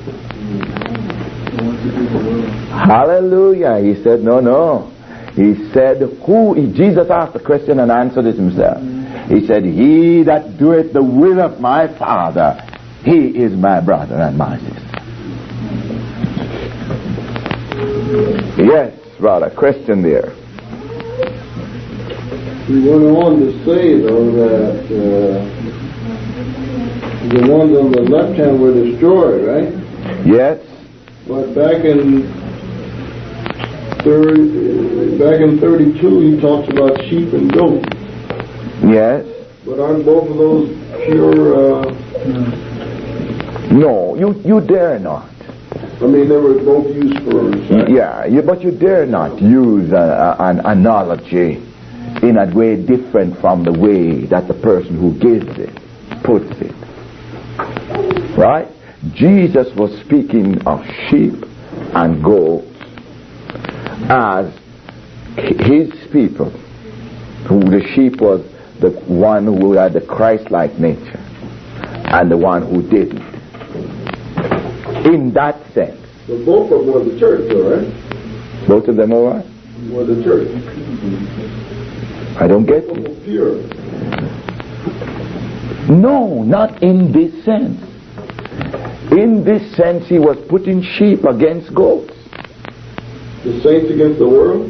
[SPEAKER 1] Hallelujah. He said, no. He said, who? Jesus asked the question and answered it himself. He said, he that doeth the will of my Father, he is my brother and my sister. Yes, brother, question there.
[SPEAKER 2] He went on to say, though, that the ones on the left hand were destroyed, right?
[SPEAKER 1] Yes.
[SPEAKER 2] But back in 32, he talks about sheep and goats.
[SPEAKER 1] Yes.
[SPEAKER 2] But aren't both of those pure?
[SPEAKER 1] No, you dare not.
[SPEAKER 2] I mean, they were both used for. Right?
[SPEAKER 1] Yeah, but you dare not use an analogy in a way different from the way that the person who gives it puts it. Right? Jesus was speaking of sheep and goats as his people, who the sheep was the one who had the Christ-like nature and the one who didn't. In that sense.
[SPEAKER 2] But both of them were the church, though, right?
[SPEAKER 1] Both of them are what?
[SPEAKER 2] Were the church.
[SPEAKER 1] I don't get
[SPEAKER 2] Both
[SPEAKER 1] you.
[SPEAKER 2] of them pure.
[SPEAKER 1] No, not in this sense. In this sense, he was putting sheep against goats.
[SPEAKER 2] The saints against the world?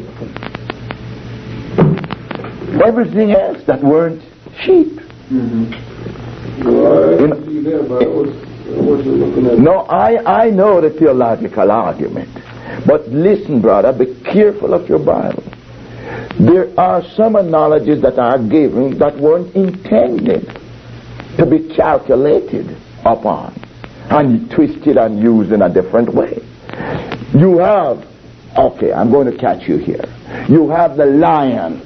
[SPEAKER 1] Everything else that weren't sheep.
[SPEAKER 2] Mm-hmm. Well, I didn't see that, but I wasn't looking at.
[SPEAKER 1] No, I know the theological argument. But listen, brother, be careful of your Bible. There are some analogies that are given that weren't intended to be calculated upon and twisted and used in a different way. You have, okay, I'm going to catch you here. You have the lion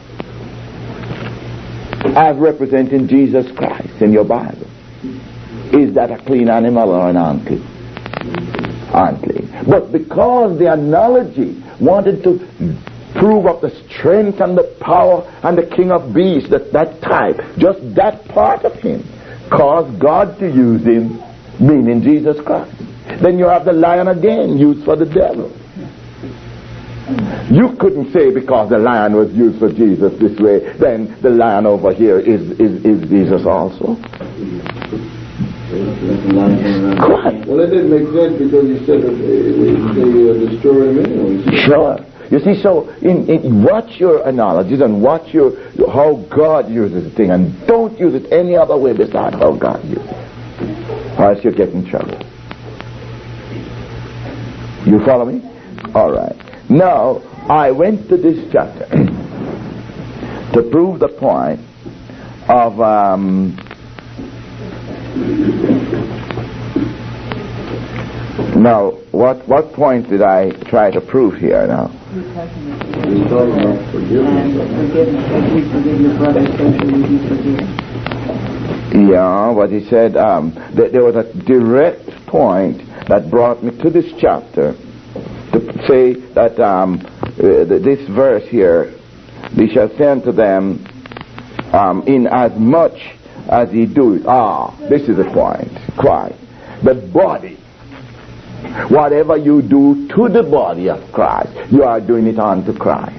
[SPEAKER 1] as representing Jesus Christ in your Bible. Is that a clean animal or an unclean? Unclean. But because the analogy wanted to prove up the strength and the power and the king of beasts, that type, just that part of him, caused God to use him, meaning Jesus Christ. Then you have the lion again, used for the devil. You couldn't say because the lion was used for Jesus this way, then the lion over here is Jesus also. Quite.
[SPEAKER 2] Well, it didn't make sense because you said that they destroyed him anyway.
[SPEAKER 1] Sure. You see, so watch your analogies and watch how God uses the thing, and don't use it any other way besides how God uses it, or else you'll get in trouble. You follow me? All right. Now, I went to this chapter to prove the point of now, what point did I try to prove here now?
[SPEAKER 2] He's talking about forgiveness.
[SPEAKER 1] Yeah, but he said that there was a direct point that brought me to this chapter to say that this verse here, we shall say unto them, in as much as ye do it. This is the point. Quite. The body. Whatever you do to the body of Christ, you are doing it unto Christ.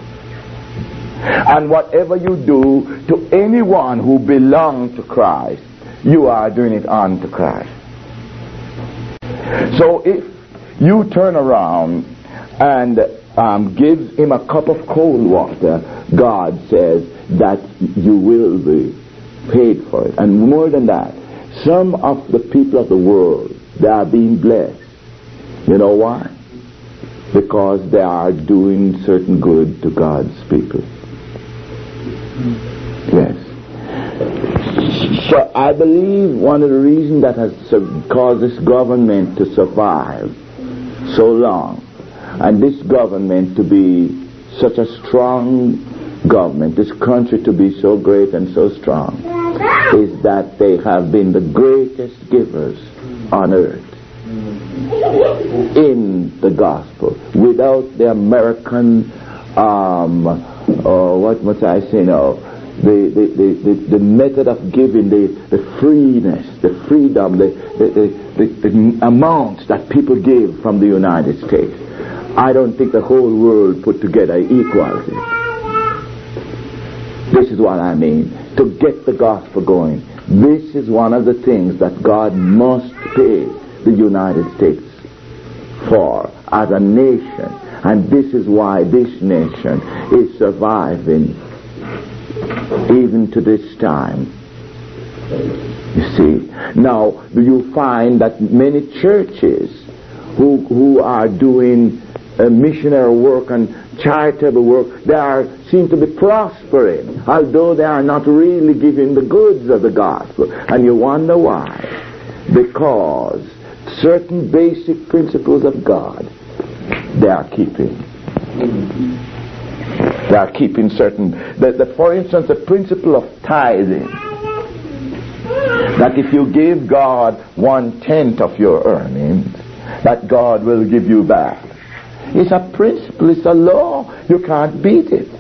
[SPEAKER 1] And whatever you do to anyone who belongs to Christ, you are doing it unto Christ. So if you turn around and gives him a cup of cold water, God says that you will be paid for it. And more than that, some of the people of the world, they are being blessed. You know why? Because they are doing certain good to God's people. Yes. So I believe one of the reasons that has caused this government to survive so long, and this government to be such a strong government, this country to be so great and so strong, is that they have been the greatest givers on earth in the gospel. Without the American, what must I say now, the method of giving, the freeness, the freedom, the amounts that people give from the United States, I don't think the whole world put together equals it. This is what I mean. To get the gospel going, this is one of the things that God must pay the United States for as a nation. And this is why this nation is surviving even to this time. You see. Now, do you find that many churches who are doing missionary work and charitable work, they seem to be prospering, although they are not really giving the goods of the gospel. And you wonder why. Because certain basic principles of God, they are keeping. They are keeping certain. For instance, the principle of tithing. That if you give God 1/10 of your earnings, that God will give you back. It's a principle, it's a law. You can't beat it.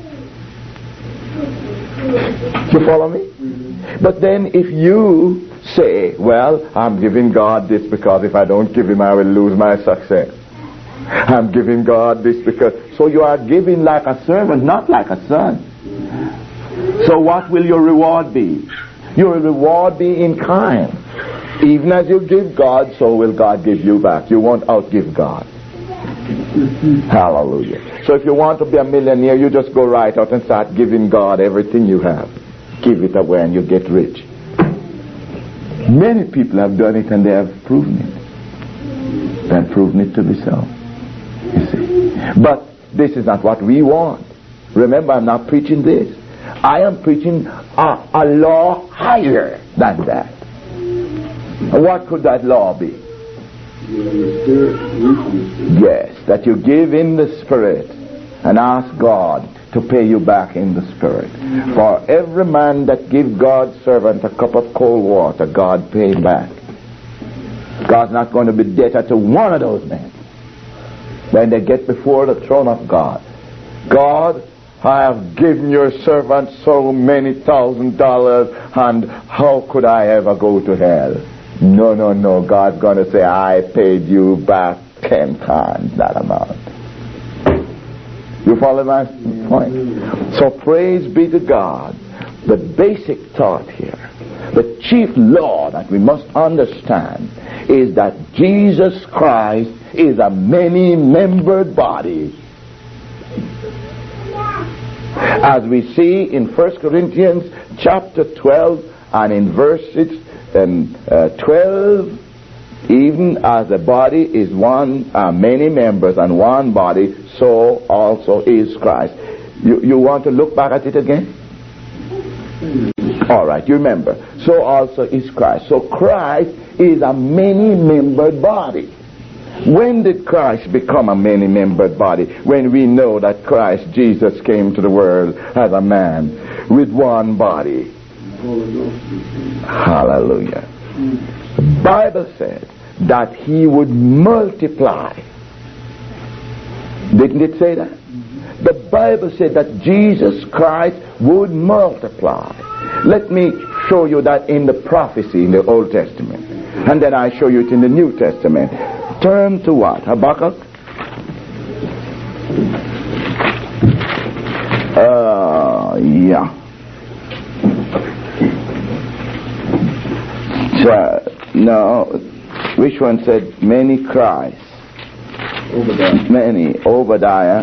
[SPEAKER 1] You follow me? But then if you say, well, I'm giving God this because if I don't give him I will lose my success. I'm giving God this because... So you are giving like a servant, not like a son. So what will your reward be? Your reward be in kind. Even as you give God, so will God give you back. You won't outgive God. Hallelujah. So if you want to be a millionaire, you just go right out and start giving God everything you have. Give it away and you get rich. Many people have done it and they have proven it. They have proven it to be so. You see. But this is not what we want. Remember, I'm not preaching this. I am preaching a law higher than that. And what could that law be? Yes, that you give in the Spirit and ask God to pay you back in the Spirit. For every man that gives God's servant a cup of cold water, God pay him back. God's not going to be debtor to one of those men when they get before the throne of God. God, I have given your servant so many $1,000s, and how could I ever go to hell? No. God's going to say, I paid you back 10 times that amount. You follow my point? So praise be to God. The basic thought here, the chief law that we must understand is that Jesus Christ is a many-membered body. As we see in 1 Corinthians chapter 12 and in verses 12, even as a body is one, many members and one body, so also is Christ. You want to look back at it again? All right, you remember. So also is Christ. So Christ is a many-membered body. When did Christ become a many-membered body? When we know that Christ Jesus came to the world as a man with one body. Hallelujah. The Bible said that he would multiply. Didn't it say that? The Bible said that Jesus Christ would multiply. Let me show you that in the prophecy in the Old Testament. And then I show you it in the New Testament. Turn to what? Habakkuk? Yeah. So, no. Which one said many cries? Many. Obadiah.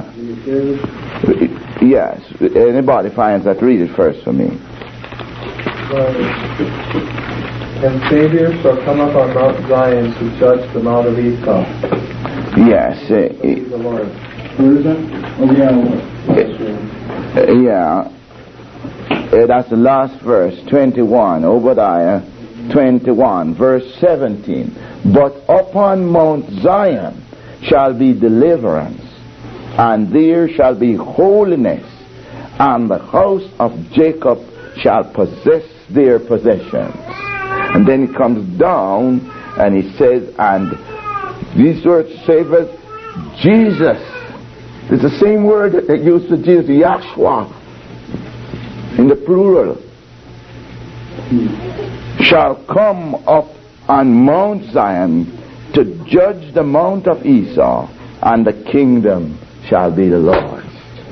[SPEAKER 1] Yes. Anybody finds that, read it first for me.
[SPEAKER 4] And Savior shall come up on Mount Zion to judge the Mount of Esau.
[SPEAKER 1] Yes.
[SPEAKER 4] The Lord.
[SPEAKER 2] Where is that? Oh, yeah.
[SPEAKER 1] That's the last verse, 21. Obadiah 21, verse 17. But upon Mount Zion shall be deliverance, and there shall be holiness, and the house of Jacob shall possess their possessions. And then he comes down and he says, and these words say that Jesus, it's the same word that they used for Jesus, Yahshua, in the plural, shall come up on Mount Zion to judge the Mount of Esau, and the kingdom shall be the Lord's.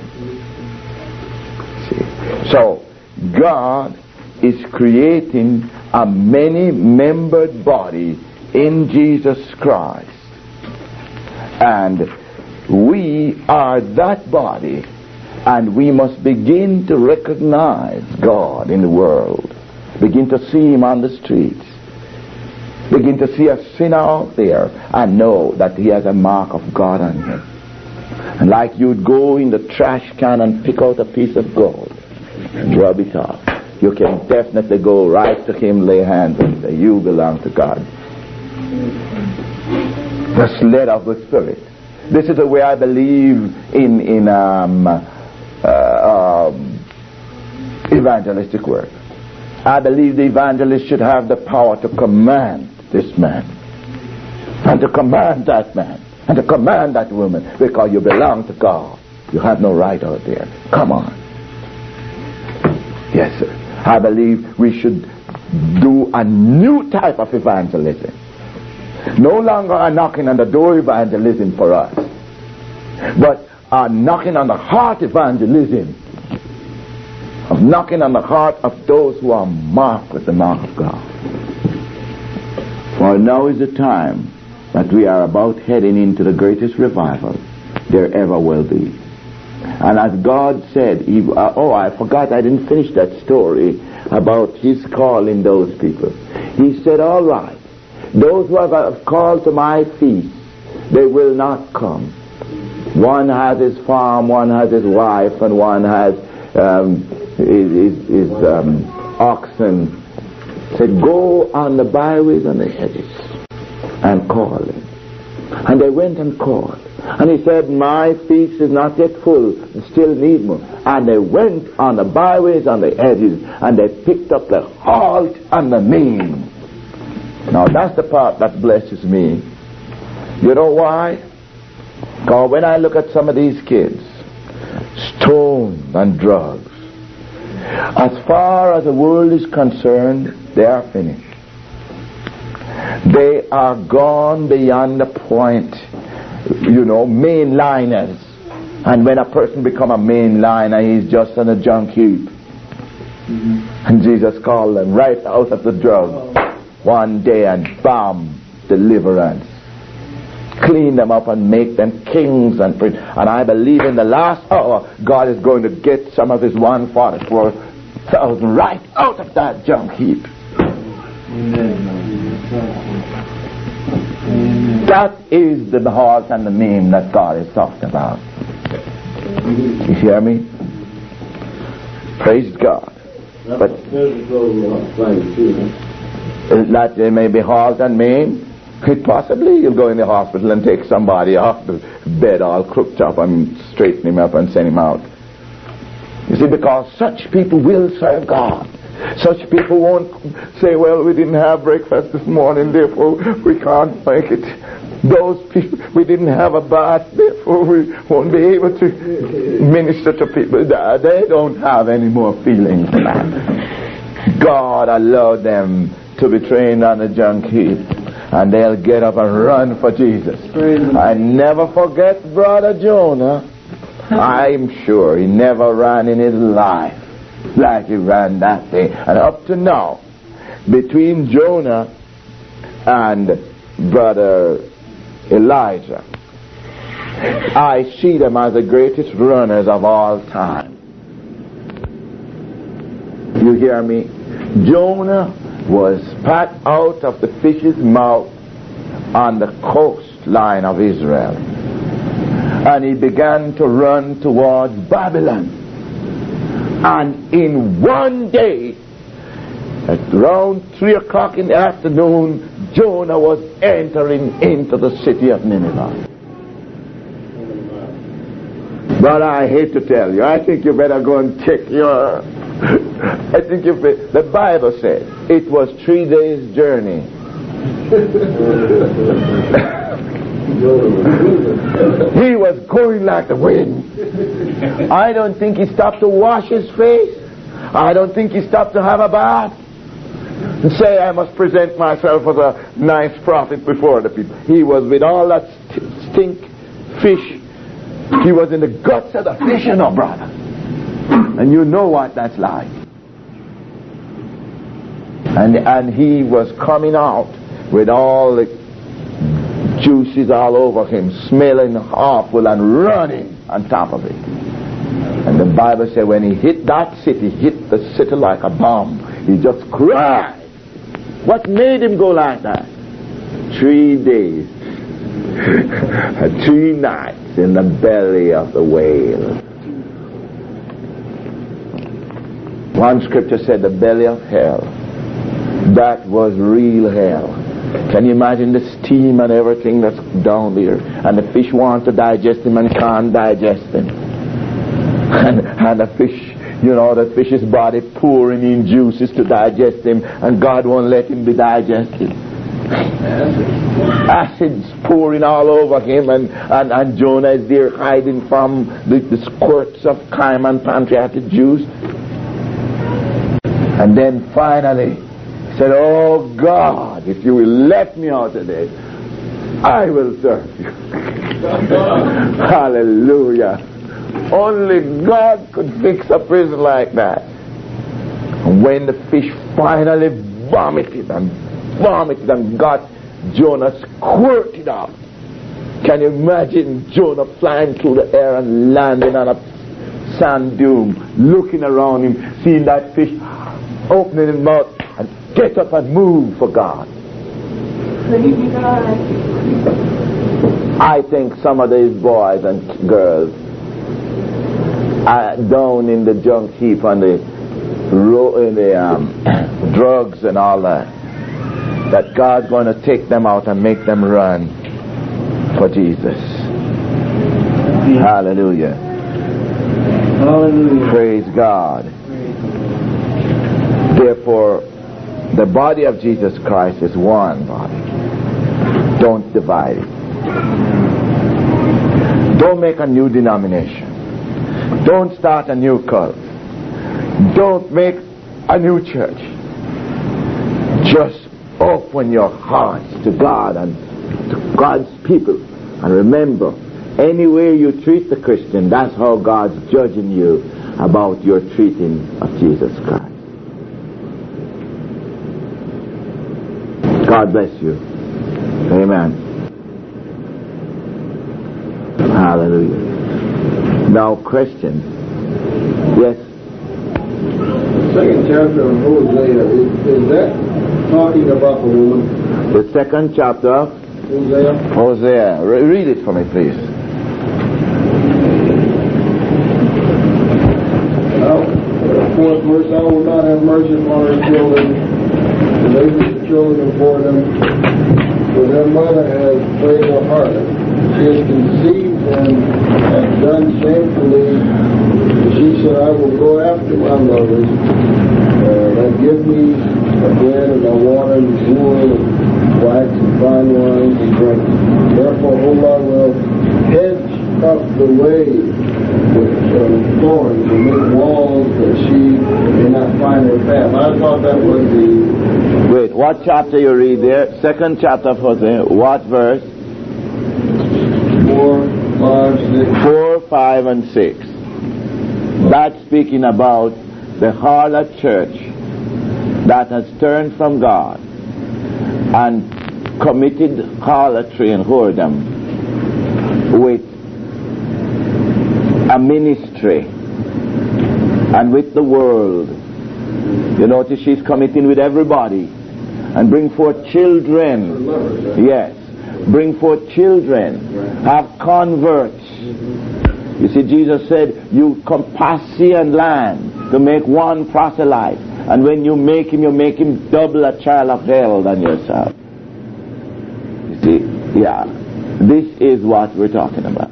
[SPEAKER 1] See? So, God is creating a many-membered body in Jesus Christ. And we are that body, and we must begin to recognize God in the world. Begin to see Him on the streets. Begin to see a sinner out there and know that he has a mark of God on him. And like you'd go in the trash can and pick out a piece of gold and rub it off, you can definitely go right to Him, lay hands and say, you belong to God. Just led of the Spirit. This is the way I believe in evangelistic work. I believe the evangelist should have the power to command this man, and to command that man, and to command that woman, because you belong to God. You have no right out there. Come on. Yes, sir. I believe we should do a new type of evangelism. No longer a knocking on the door evangelism for us, but a knocking on the heart evangelism, of knocking on the heart of those who are marked with the mark of God. For now is the time that we are about heading into the greatest revival there ever will be. And as God said, I forgot, I didn't finish that story about His calling those people. He said, all right, those who have called to my feast, they will not come. One has his farm, one has his wife, and one has his oxen. Said, go on the byways and the hedges and call them. And they went and called. And he said, my feast is not yet full, still need more. And they went on the byways and the hedges, and they picked up the halt and the mean. Now that's the part that blesses me. You know why? Because when I look at some of these kids, stoned and drugs, as far as the world is concerned, they are finished. They are gone beyond the point, mainliners. And when a person become a mainliner, he's just on a junk heap. And Jesus called them right out of the drug one day, and bam, deliverance. Clean them up and make them kings and princes. And I believe in the last hour, God is going to get some of His 144,000 right out of that junk heap. That is the halt and the meme that God is talking about. You hear me? Praise God. But that they may be halt and maimed. Possibly you'll go in the hospital and take somebody off the bed all crooked up and straighten him up and send him out. You see, because such people will serve God. Such people won't say, well, we didn't have breakfast this morning, therefore we can't make it. Those people, we didn't have a bath, therefore we won't be able to minister to people. They don't have any more feelings than that. God allowed them to be trained on the junk heap, and they'll get up and run for Jesus. I never forget Brother Jonah. I'm sure he never ran in his life like he ran that day. And up to now, between Jonah and Brother Elijah, I see them as the greatest runners of all time. You hear me? Jonah was spat out of the fish's mouth on the coastline of Israel. And he began to run towards Babylon. And in one day, at around 3 o'clock in the afternoon, Jonah was entering into the city of Nineveh. But I hate to tell you, I think you better go and check your... I think the Bible said it was 3 days' journey. He was going like the wind. I don't think he stopped to wash his face. I don't think he stopped to have a bath and say, I must present myself as a nice prophet before the people. He was with all that stink fish. He was in the guts of the fish, you know, brother. And you know what that's like. And he was coming out with all the juices all over him, smelling awful and running on top of it. And the Bible said when he hit that city, hit the city like a bomb. He just cried. What made him go like that? 3 days and 3 nights in the belly of the whale. One scripture said the belly of hell. That was real hell. Can you imagine the steam and everything that's down there? And the fish wants to digest him and can't digest him. And the fish, you know, the fish's body pouring in juices to digest him, and God won't let him be digested. Acids pouring all over him, and Jonah is there hiding from the squirts of chyme and pancreatic juice. And then finally he said, oh God, if you will let me out of this, I will serve you. Hallelujah. Only God could fix a prison like that. And when the fish finally vomited and got Jonah squirted up, can you imagine Jonah flying through the air and landing on a sand dune, looking around him, seeing that fish opening his mouth and get up and move for God.
[SPEAKER 5] Praise God.
[SPEAKER 1] I think some of these boys and girls are down in the junk heap on the drugs and all that God's going to take them out and make them run for Jesus. Hallelujah.
[SPEAKER 2] Hallelujah.
[SPEAKER 1] Praise God. Therefore, the body of Jesus Christ is one body. Don't divide it. Don't make a new denomination. Don't start a new cult. Don't make a new church. Just open your hearts to God and to God's people. And remember, any way you treat the Christian, that's how God's judging you about your treating of Jesus Christ. God bless you. Amen. Hallelujah. Now, Christians. Yes?
[SPEAKER 2] The second chapter of Hosea, is that talking about the woman?
[SPEAKER 1] The second chapter of Hosea. Read it for me, please.
[SPEAKER 2] Fourth verse, I will not have mercy upon her children, and they the children before them, for their mother has played her harlot. She has conceived and has done shamefully. She said, I will go after my lovers, and give me bread and water and wool and wax and fine wine and drink. Therefore, O Lord, will hedge up the way with thorns and make walls that she may not find her path. I thought that was the...
[SPEAKER 1] Wait, what chapter you read there? Second chapter of Hosea. What verse?
[SPEAKER 2] 4, 5, 6.
[SPEAKER 1] 4, 5, and 6. That's speaking about the harlot church that has turned from God and committed harlotry and whoredom with a ministry, and with the world. You notice she's committing with everybody, and bring forth children. Yes, bring forth children, have converts. You see, Jesus said, you compass sea and land to make one proselyte, and when you make him double a child of hell than yourself. You see, yeah, this is what we're talking about.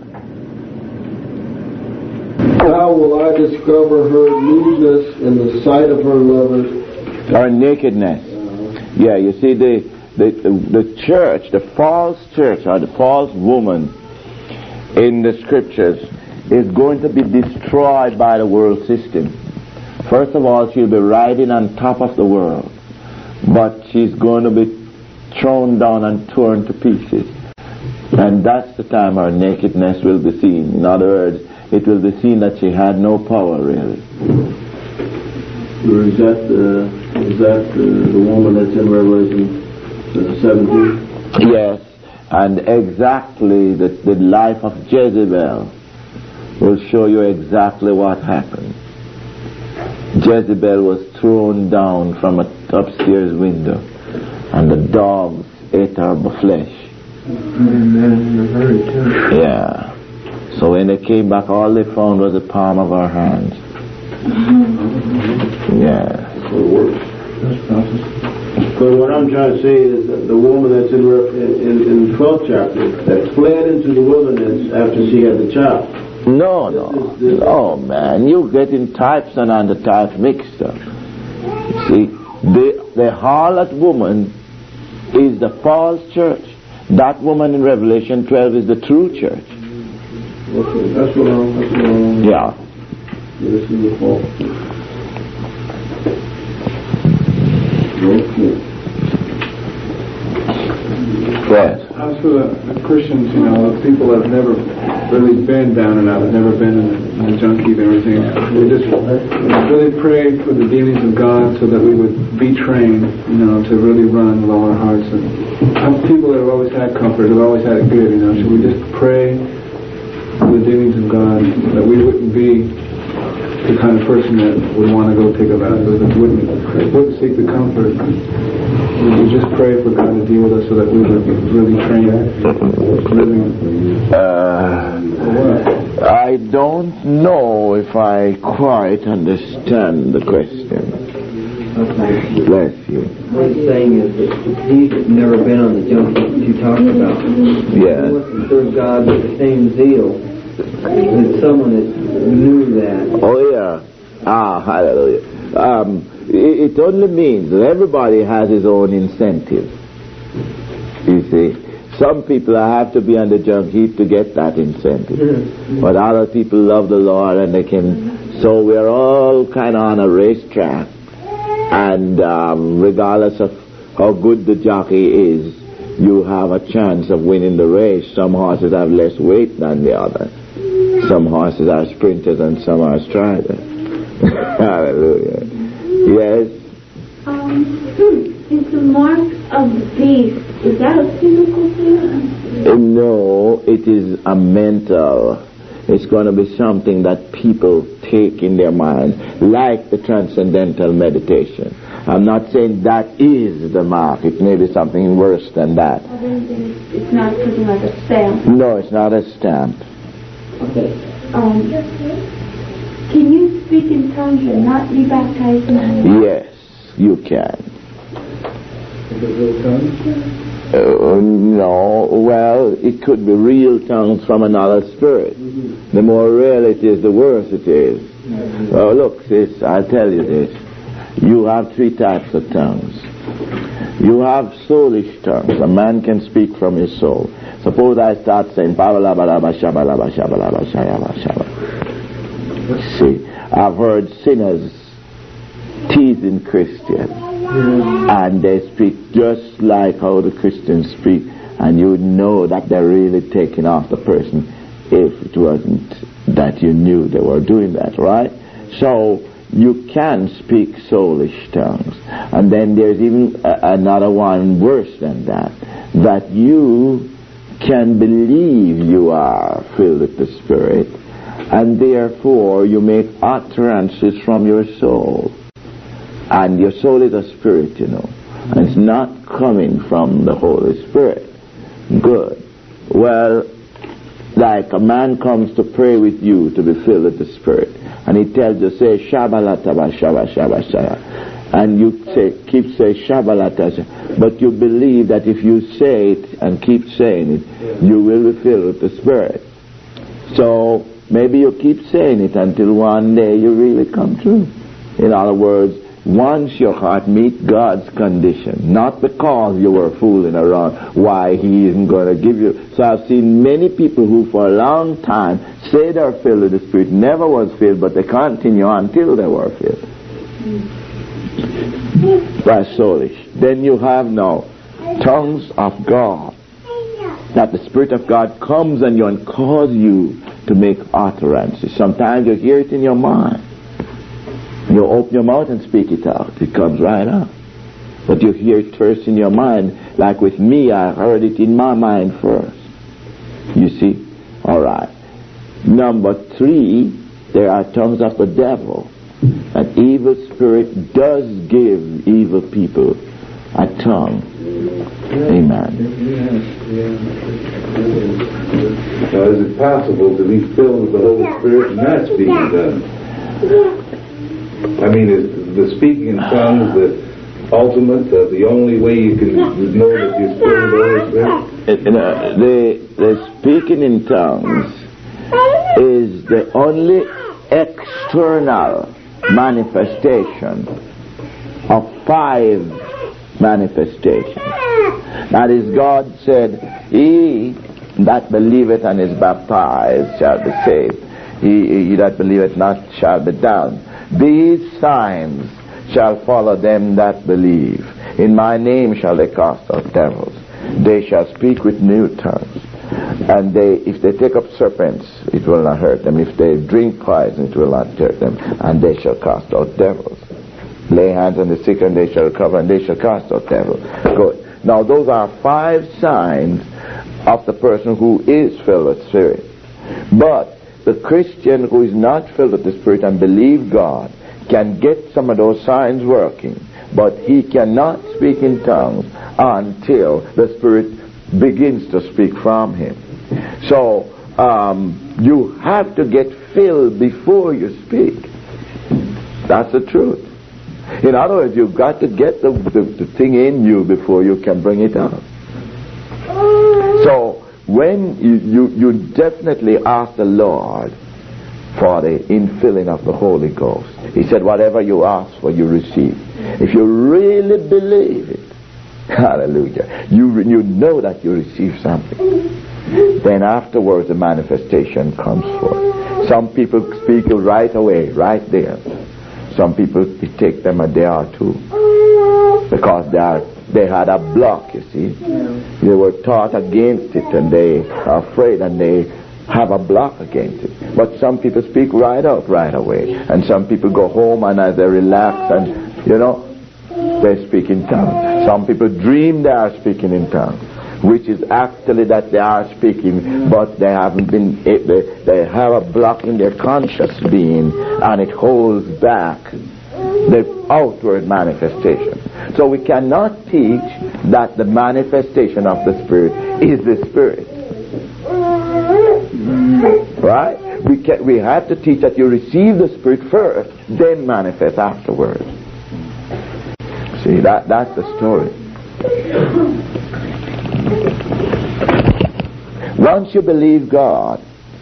[SPEAKER 2] How will I discover her lewdness in the sight of her lovers?
[SPEAKER 1] Her nakedness. Yeah, you see, the church, the false church, or the false woman in the scriptures is going to be destroyed by the world system. First of all, she'll be riding on top of the world, but she's going to be thrown down and torn to pieces. And that's the time her nakedness will be seen. In other words, it will be seen that she had no power, really.
[SPEAKER 6] Or is that the woman that's in Revelation 17?
[SPEAKER 1] Yes, and exactly the life of Jezebel will show you exactly what happened. Jezebel was thrown down from an upstairs window, and the dogs ate her flesh. Yeah. So when they came back, all they found was the palm of her hands. Yeah.
[SPEAKER 6] But what I'm trying to say is that the woman that's in the 12th chapter that fled into the wilderness after she had the child.
[SPEAKER 1] No, man. You're getting types and antitypes mixed up. You see, the harlot woman is the false church. That woman in Revelation 12 is the true church.
[SPEAKER 6] Okay, that's what I'm
[SPEAKER 1] yeah.
[SPEAKER 6] This is the fault. Okay.
[SPEAKER 1] Yes.
[SPEAKER 7] As for the Christians, people that have never really been down and out, have never been in the junk heap and everything, we just really pray for the dealings of God so that we would be trained, to really run with all our hearts. And people that have always had comfort, have always had it good, should we just pray for the dealings of God, that we wouldn't be the kind of person that would want to go take a bath, that wouldn't seek the comfort. We would just pray for God to deal with us so that we would be really trained living.
[SPEAKER 1] I don't know if I quite understand the question. Bless you.
[SPEAKER 8] What he's saying is that he's never been on the junk that you talked about.
[SPEAKER 1] Yeah.
[SPEAKER 8] He wants to serve God with the same zeal as someone that knew that.
[SPEAKER 1] Oh, yeah. Hallelujah. It only means that everybody has his own incentive. You see, some people have to be on the junk heap to get that incentive, but other people love the Lord and they can. So we're all kind of on a racetrack, and regardless of how good the jockey is, you have a chance of winning the race. Some horses have less weight than the other. Some horses are sprinters and some are striders. Hallelujah. Yes?
[SPEAKER 5] Is the mark of the beast, is that a physical thing?
[SPEAKER 1] No, it is a mental. It's going to be something that people take in their mind, like the transcendental meditation. I'm not saying that is the mark. It may be something worse than that.
[SPEAKER 5] Well, then it's not something like a stamp.
[SPEAKER 1] No, it's not a stamp.
[SPEAKER 5] Okay. Can you speak in tongues and not be baptized in the water?
[SPEAKER 1] Yes, you can.
[SPEAKER 7] Is it real tongues?
[SPEAKER 1] No, well, it could be real tongues from another spirit. The more real it is, the worse it is. Look, sis, I'll tell you this. You have three types of tongues. You have soulish tongues. A man can speak from his soul. Suppose I start saying, see, I've heard sinners teasing Christians, and they speak just like how the Christians speak, and you know that they're really taking off the person if it wasn't that you knew they were doing that, right? So you can speak soulish tongues. And then there's even another one worse than that you can believe you are filled with the Spirit, And therefore you make utterances from your soul. And your soul is a spirit, you know. And it's not coming from the Holy Spirit. Good. Well, like a man comes to pray with you to be filled with the Spirit. And he tells you, say, Shabbalataba, Shabba, Shabba, Shabba. And you keep saying Shabbalata, but you believe that if you say it and keep saying it, you will be filled with the Spirit. So maybe you keep saying it until one day you really come true. In other words, once your heart meets God's condition, not because you were fooling around why He isn't going to give you. So I've seen many people who for a long time say they're filled with the Spirit, never was filled, but they continue until they were filled. That's soulish. Then you have now tongues of God. That the Spirit of God comes on you and causes you to make utterances. Sometimes you hear it in your mind. You open your mouth and speak it out. It comes right out. But you hear it first in your mind. Like with me, I heard it in my mind first. You see? Alright. Number 3, there are tongues of the devil. An evil spirit does give evil people a tongue. Amen.
[SPEAKER 9] Now, is it possible to be filled with the Holy Spirit and not speaking tongues? I mean, is the speaking in tongues the ultimate, the only way you can know that you're filled with the Holy Spirit?
[SPEAKER 1] The speaking in tongues is the only external manifestation of 5 manifestations. That is, God said, he that believeth and is baptized shall be saved. He that believeth not shall be damned. These signs shall follow them that believe. In my name shall they cast out devils. They shall speak with new tongues. And if they take up serpents, it will not hurt them. If they drink poison, it will not hurt them. And they shall cast out devils. Lay hands on the sick and they shall recover, and they shall cast out devils. Good. Now those are 5 signs of the person who is filled with Spirit. But the Christian who is not filled with the Spirit and believe God can get some of those signs working, but he cannot speak in tongues until the Spirit begins to speak from him. So you have to get filled before you speak. That's the truth. In other words, you've got to get the thing in you before you can bring it out. So when you definitely ask the Lord for the infilling of the Holy Ghost. He said, whatever you ask for, you receive. If you really believe it, hallelujah, you know that you receive something. Then afterwards the manifestation comes forth. Some people speak it right away, right there. Some people, it takes them a day or 2 because they had a block, you see. They were taught against it and they are afraid and they have a block against it. But some people speak right out right away. And some people go home and as they relax and, they speak in tongues. Some people dream they are speaking in tongues, which is actually that they are speaking, but they haven't been, they have a block in their conscious being and it holds back the outward manifestation. So we cannot teach that the manifestation of the Spirit is the Spirit. Right? We have to teach that you receive the Spirit first, then manifest afterwards. See, that's the story. Once you believe God,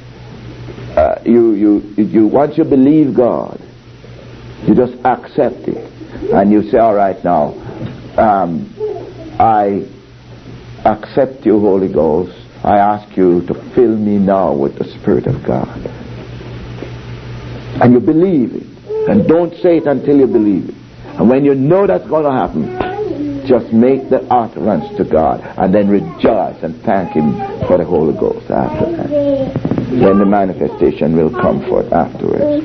[SPEAKER 1] once you believe God, you just accept it, and you say, all right, now, I accept you, Holy Ghost. I ask you to fill me now with the Spirit of God. And you believe it. And don't say it until you believe it. And when you know that's going to happen, just make the utterance to God and then rejoice and thank Him for the Holy Ghost after that. Then the manifestation will come forth afterwards.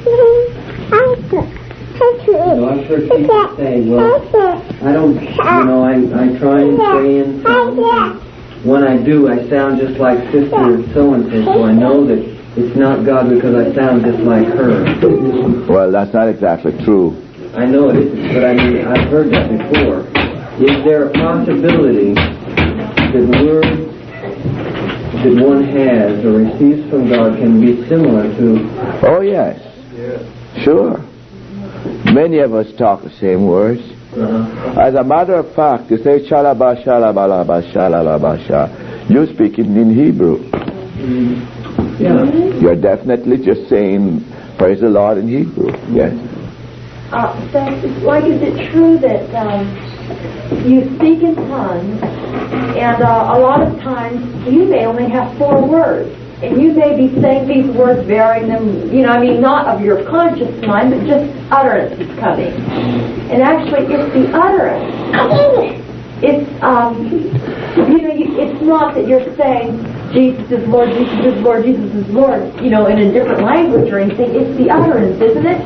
[SPEAKER 8] I've heard people say, well, I don't, I try and pray in tongues. When I do, I sound just like Sister so-and-so, so I know that it's not God because I sound just like her.
[SPEAKER 1] Well, that's not exactly true.
[SPEAKER 8] I know it isn't, but I mean, I've heard that before. Is there a possibility that words that one has or receives from God can be similar to...
[SPEAKER 1] Oh, yes. Sure. Many of us talk the same words. As a matter of fact, you say shalaba shalabalaba shalalabasha. You speak it in Hebrew.
[SPEAKER 8] Yeah.
[SPEAKER 1] You're definitely just saying praise the Lord in Hebrew. Yes.
[SPEAKER 10] Like, is it true that you speak in tongues, and a lot of times you may only have 4 words, and you may be saying these words, varying them, not of your conscious mind, but just utterance is coming. And actually, it's the utterance. It's, it's not that you're saying Jesus is Lord, Jesus is Lord, Jesus is Lord, in a different language or anything. It's the utterance, isn't it?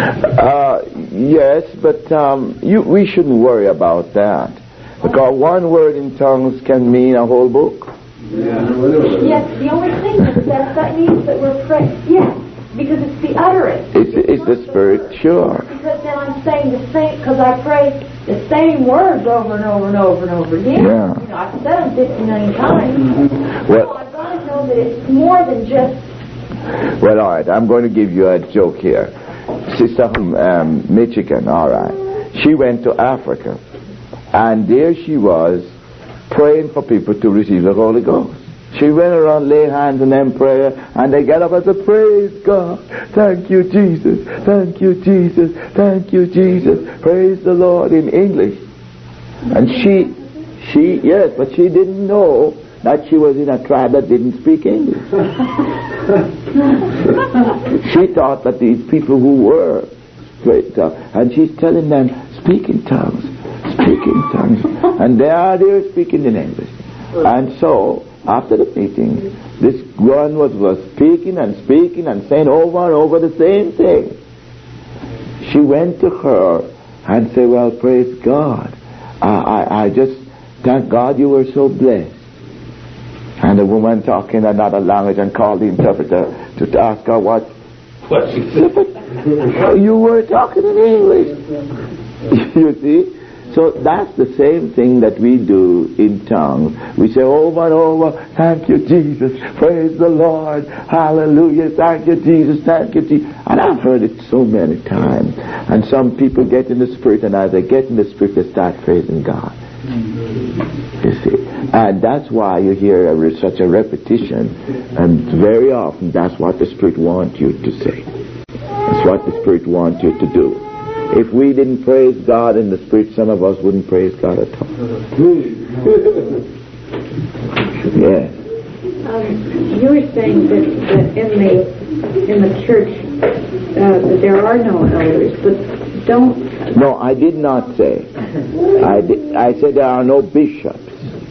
[SPEAKER 1] Yes, but we shouldn't worry about that. Because one word in tongues can mean a whole book.
[SPEAKER 10] Yes, the only thing is that means that we're praying. Yes, because it's the utterance.
[SPEAKER 1] It's the Spirit, sure.
[SPEAKER 10] Because then I'm saying the same, because I pray the same words over and over and over and over again.
[SPEAKER 1] Yeah.
[SPEAKER 10] I've said them 59 times.
[SPEAKER 1] Well,
[SPEAKER 10] I've got to know that it's more than just...
[SPEAKER 1] Well, all right, I'm going to give you a joke here. Sister from Michigan, all right. She went to Africa, and there she was praying for people to receive the Holy Ghost. She went around, lay hands on them prayer, and they get up and say, praise God, thank you Jesus, thank you Jesus, thank you Jesus, praise the Lord in English. And yes, but she didn't know that she was in a tribe that didn't speak English. She thought that these people who were great, and she's telling them, speak in tongues, and they are there speaking in English. And so, after the meeting, this one was speaking and saying over and over the same thing. She went to her and said, well, praise God. I just thank God you were so blessed. And the woman talking another language and called the interpreter to ask her what she said. You were talking in English. You see? So that's the same thing that we do in tongues. We say over and over, thank you, Jesus, praise the Lord, hallelujah, thank you, Jesus, thank you, Jesus. And I've heard it so many times. And some people get in the Spirit, and as they get in the Spirit, they start praising God. You see? And that's why you hear such a repetition. And very often, that's what the Spirit wants you to say. That's what the Spirit wants you to do. If we didn't praise God in the Spirit, some of us wouldn't praise God at all. Yes.
[SPEAKER 3] You were saying that in the church that there are no elders, but don't...
[SPEAKER 1] No, I did not say. I said there are no bishops.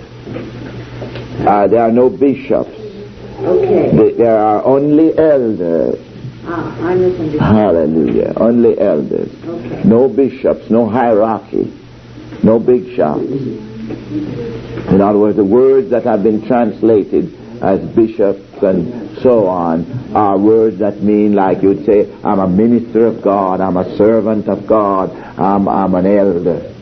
[SPEAKER 1] There are no bishops.
[SPEAKER 3] Okay.
[SPEAKER 1] There are only elders.
[SPEAKER 3] I misunderstood.
[SPEAKER 1] Hallelujah. Only elders.
[SPEAKER 3] Okay.
[SPEAKER 1] No bishops, no hierarchy, no big shops. In other words, the words that have been translated as bishops and so on are words that mean, like you'd say, I'm a minister of God, I'm a servant of God, I'm an elder.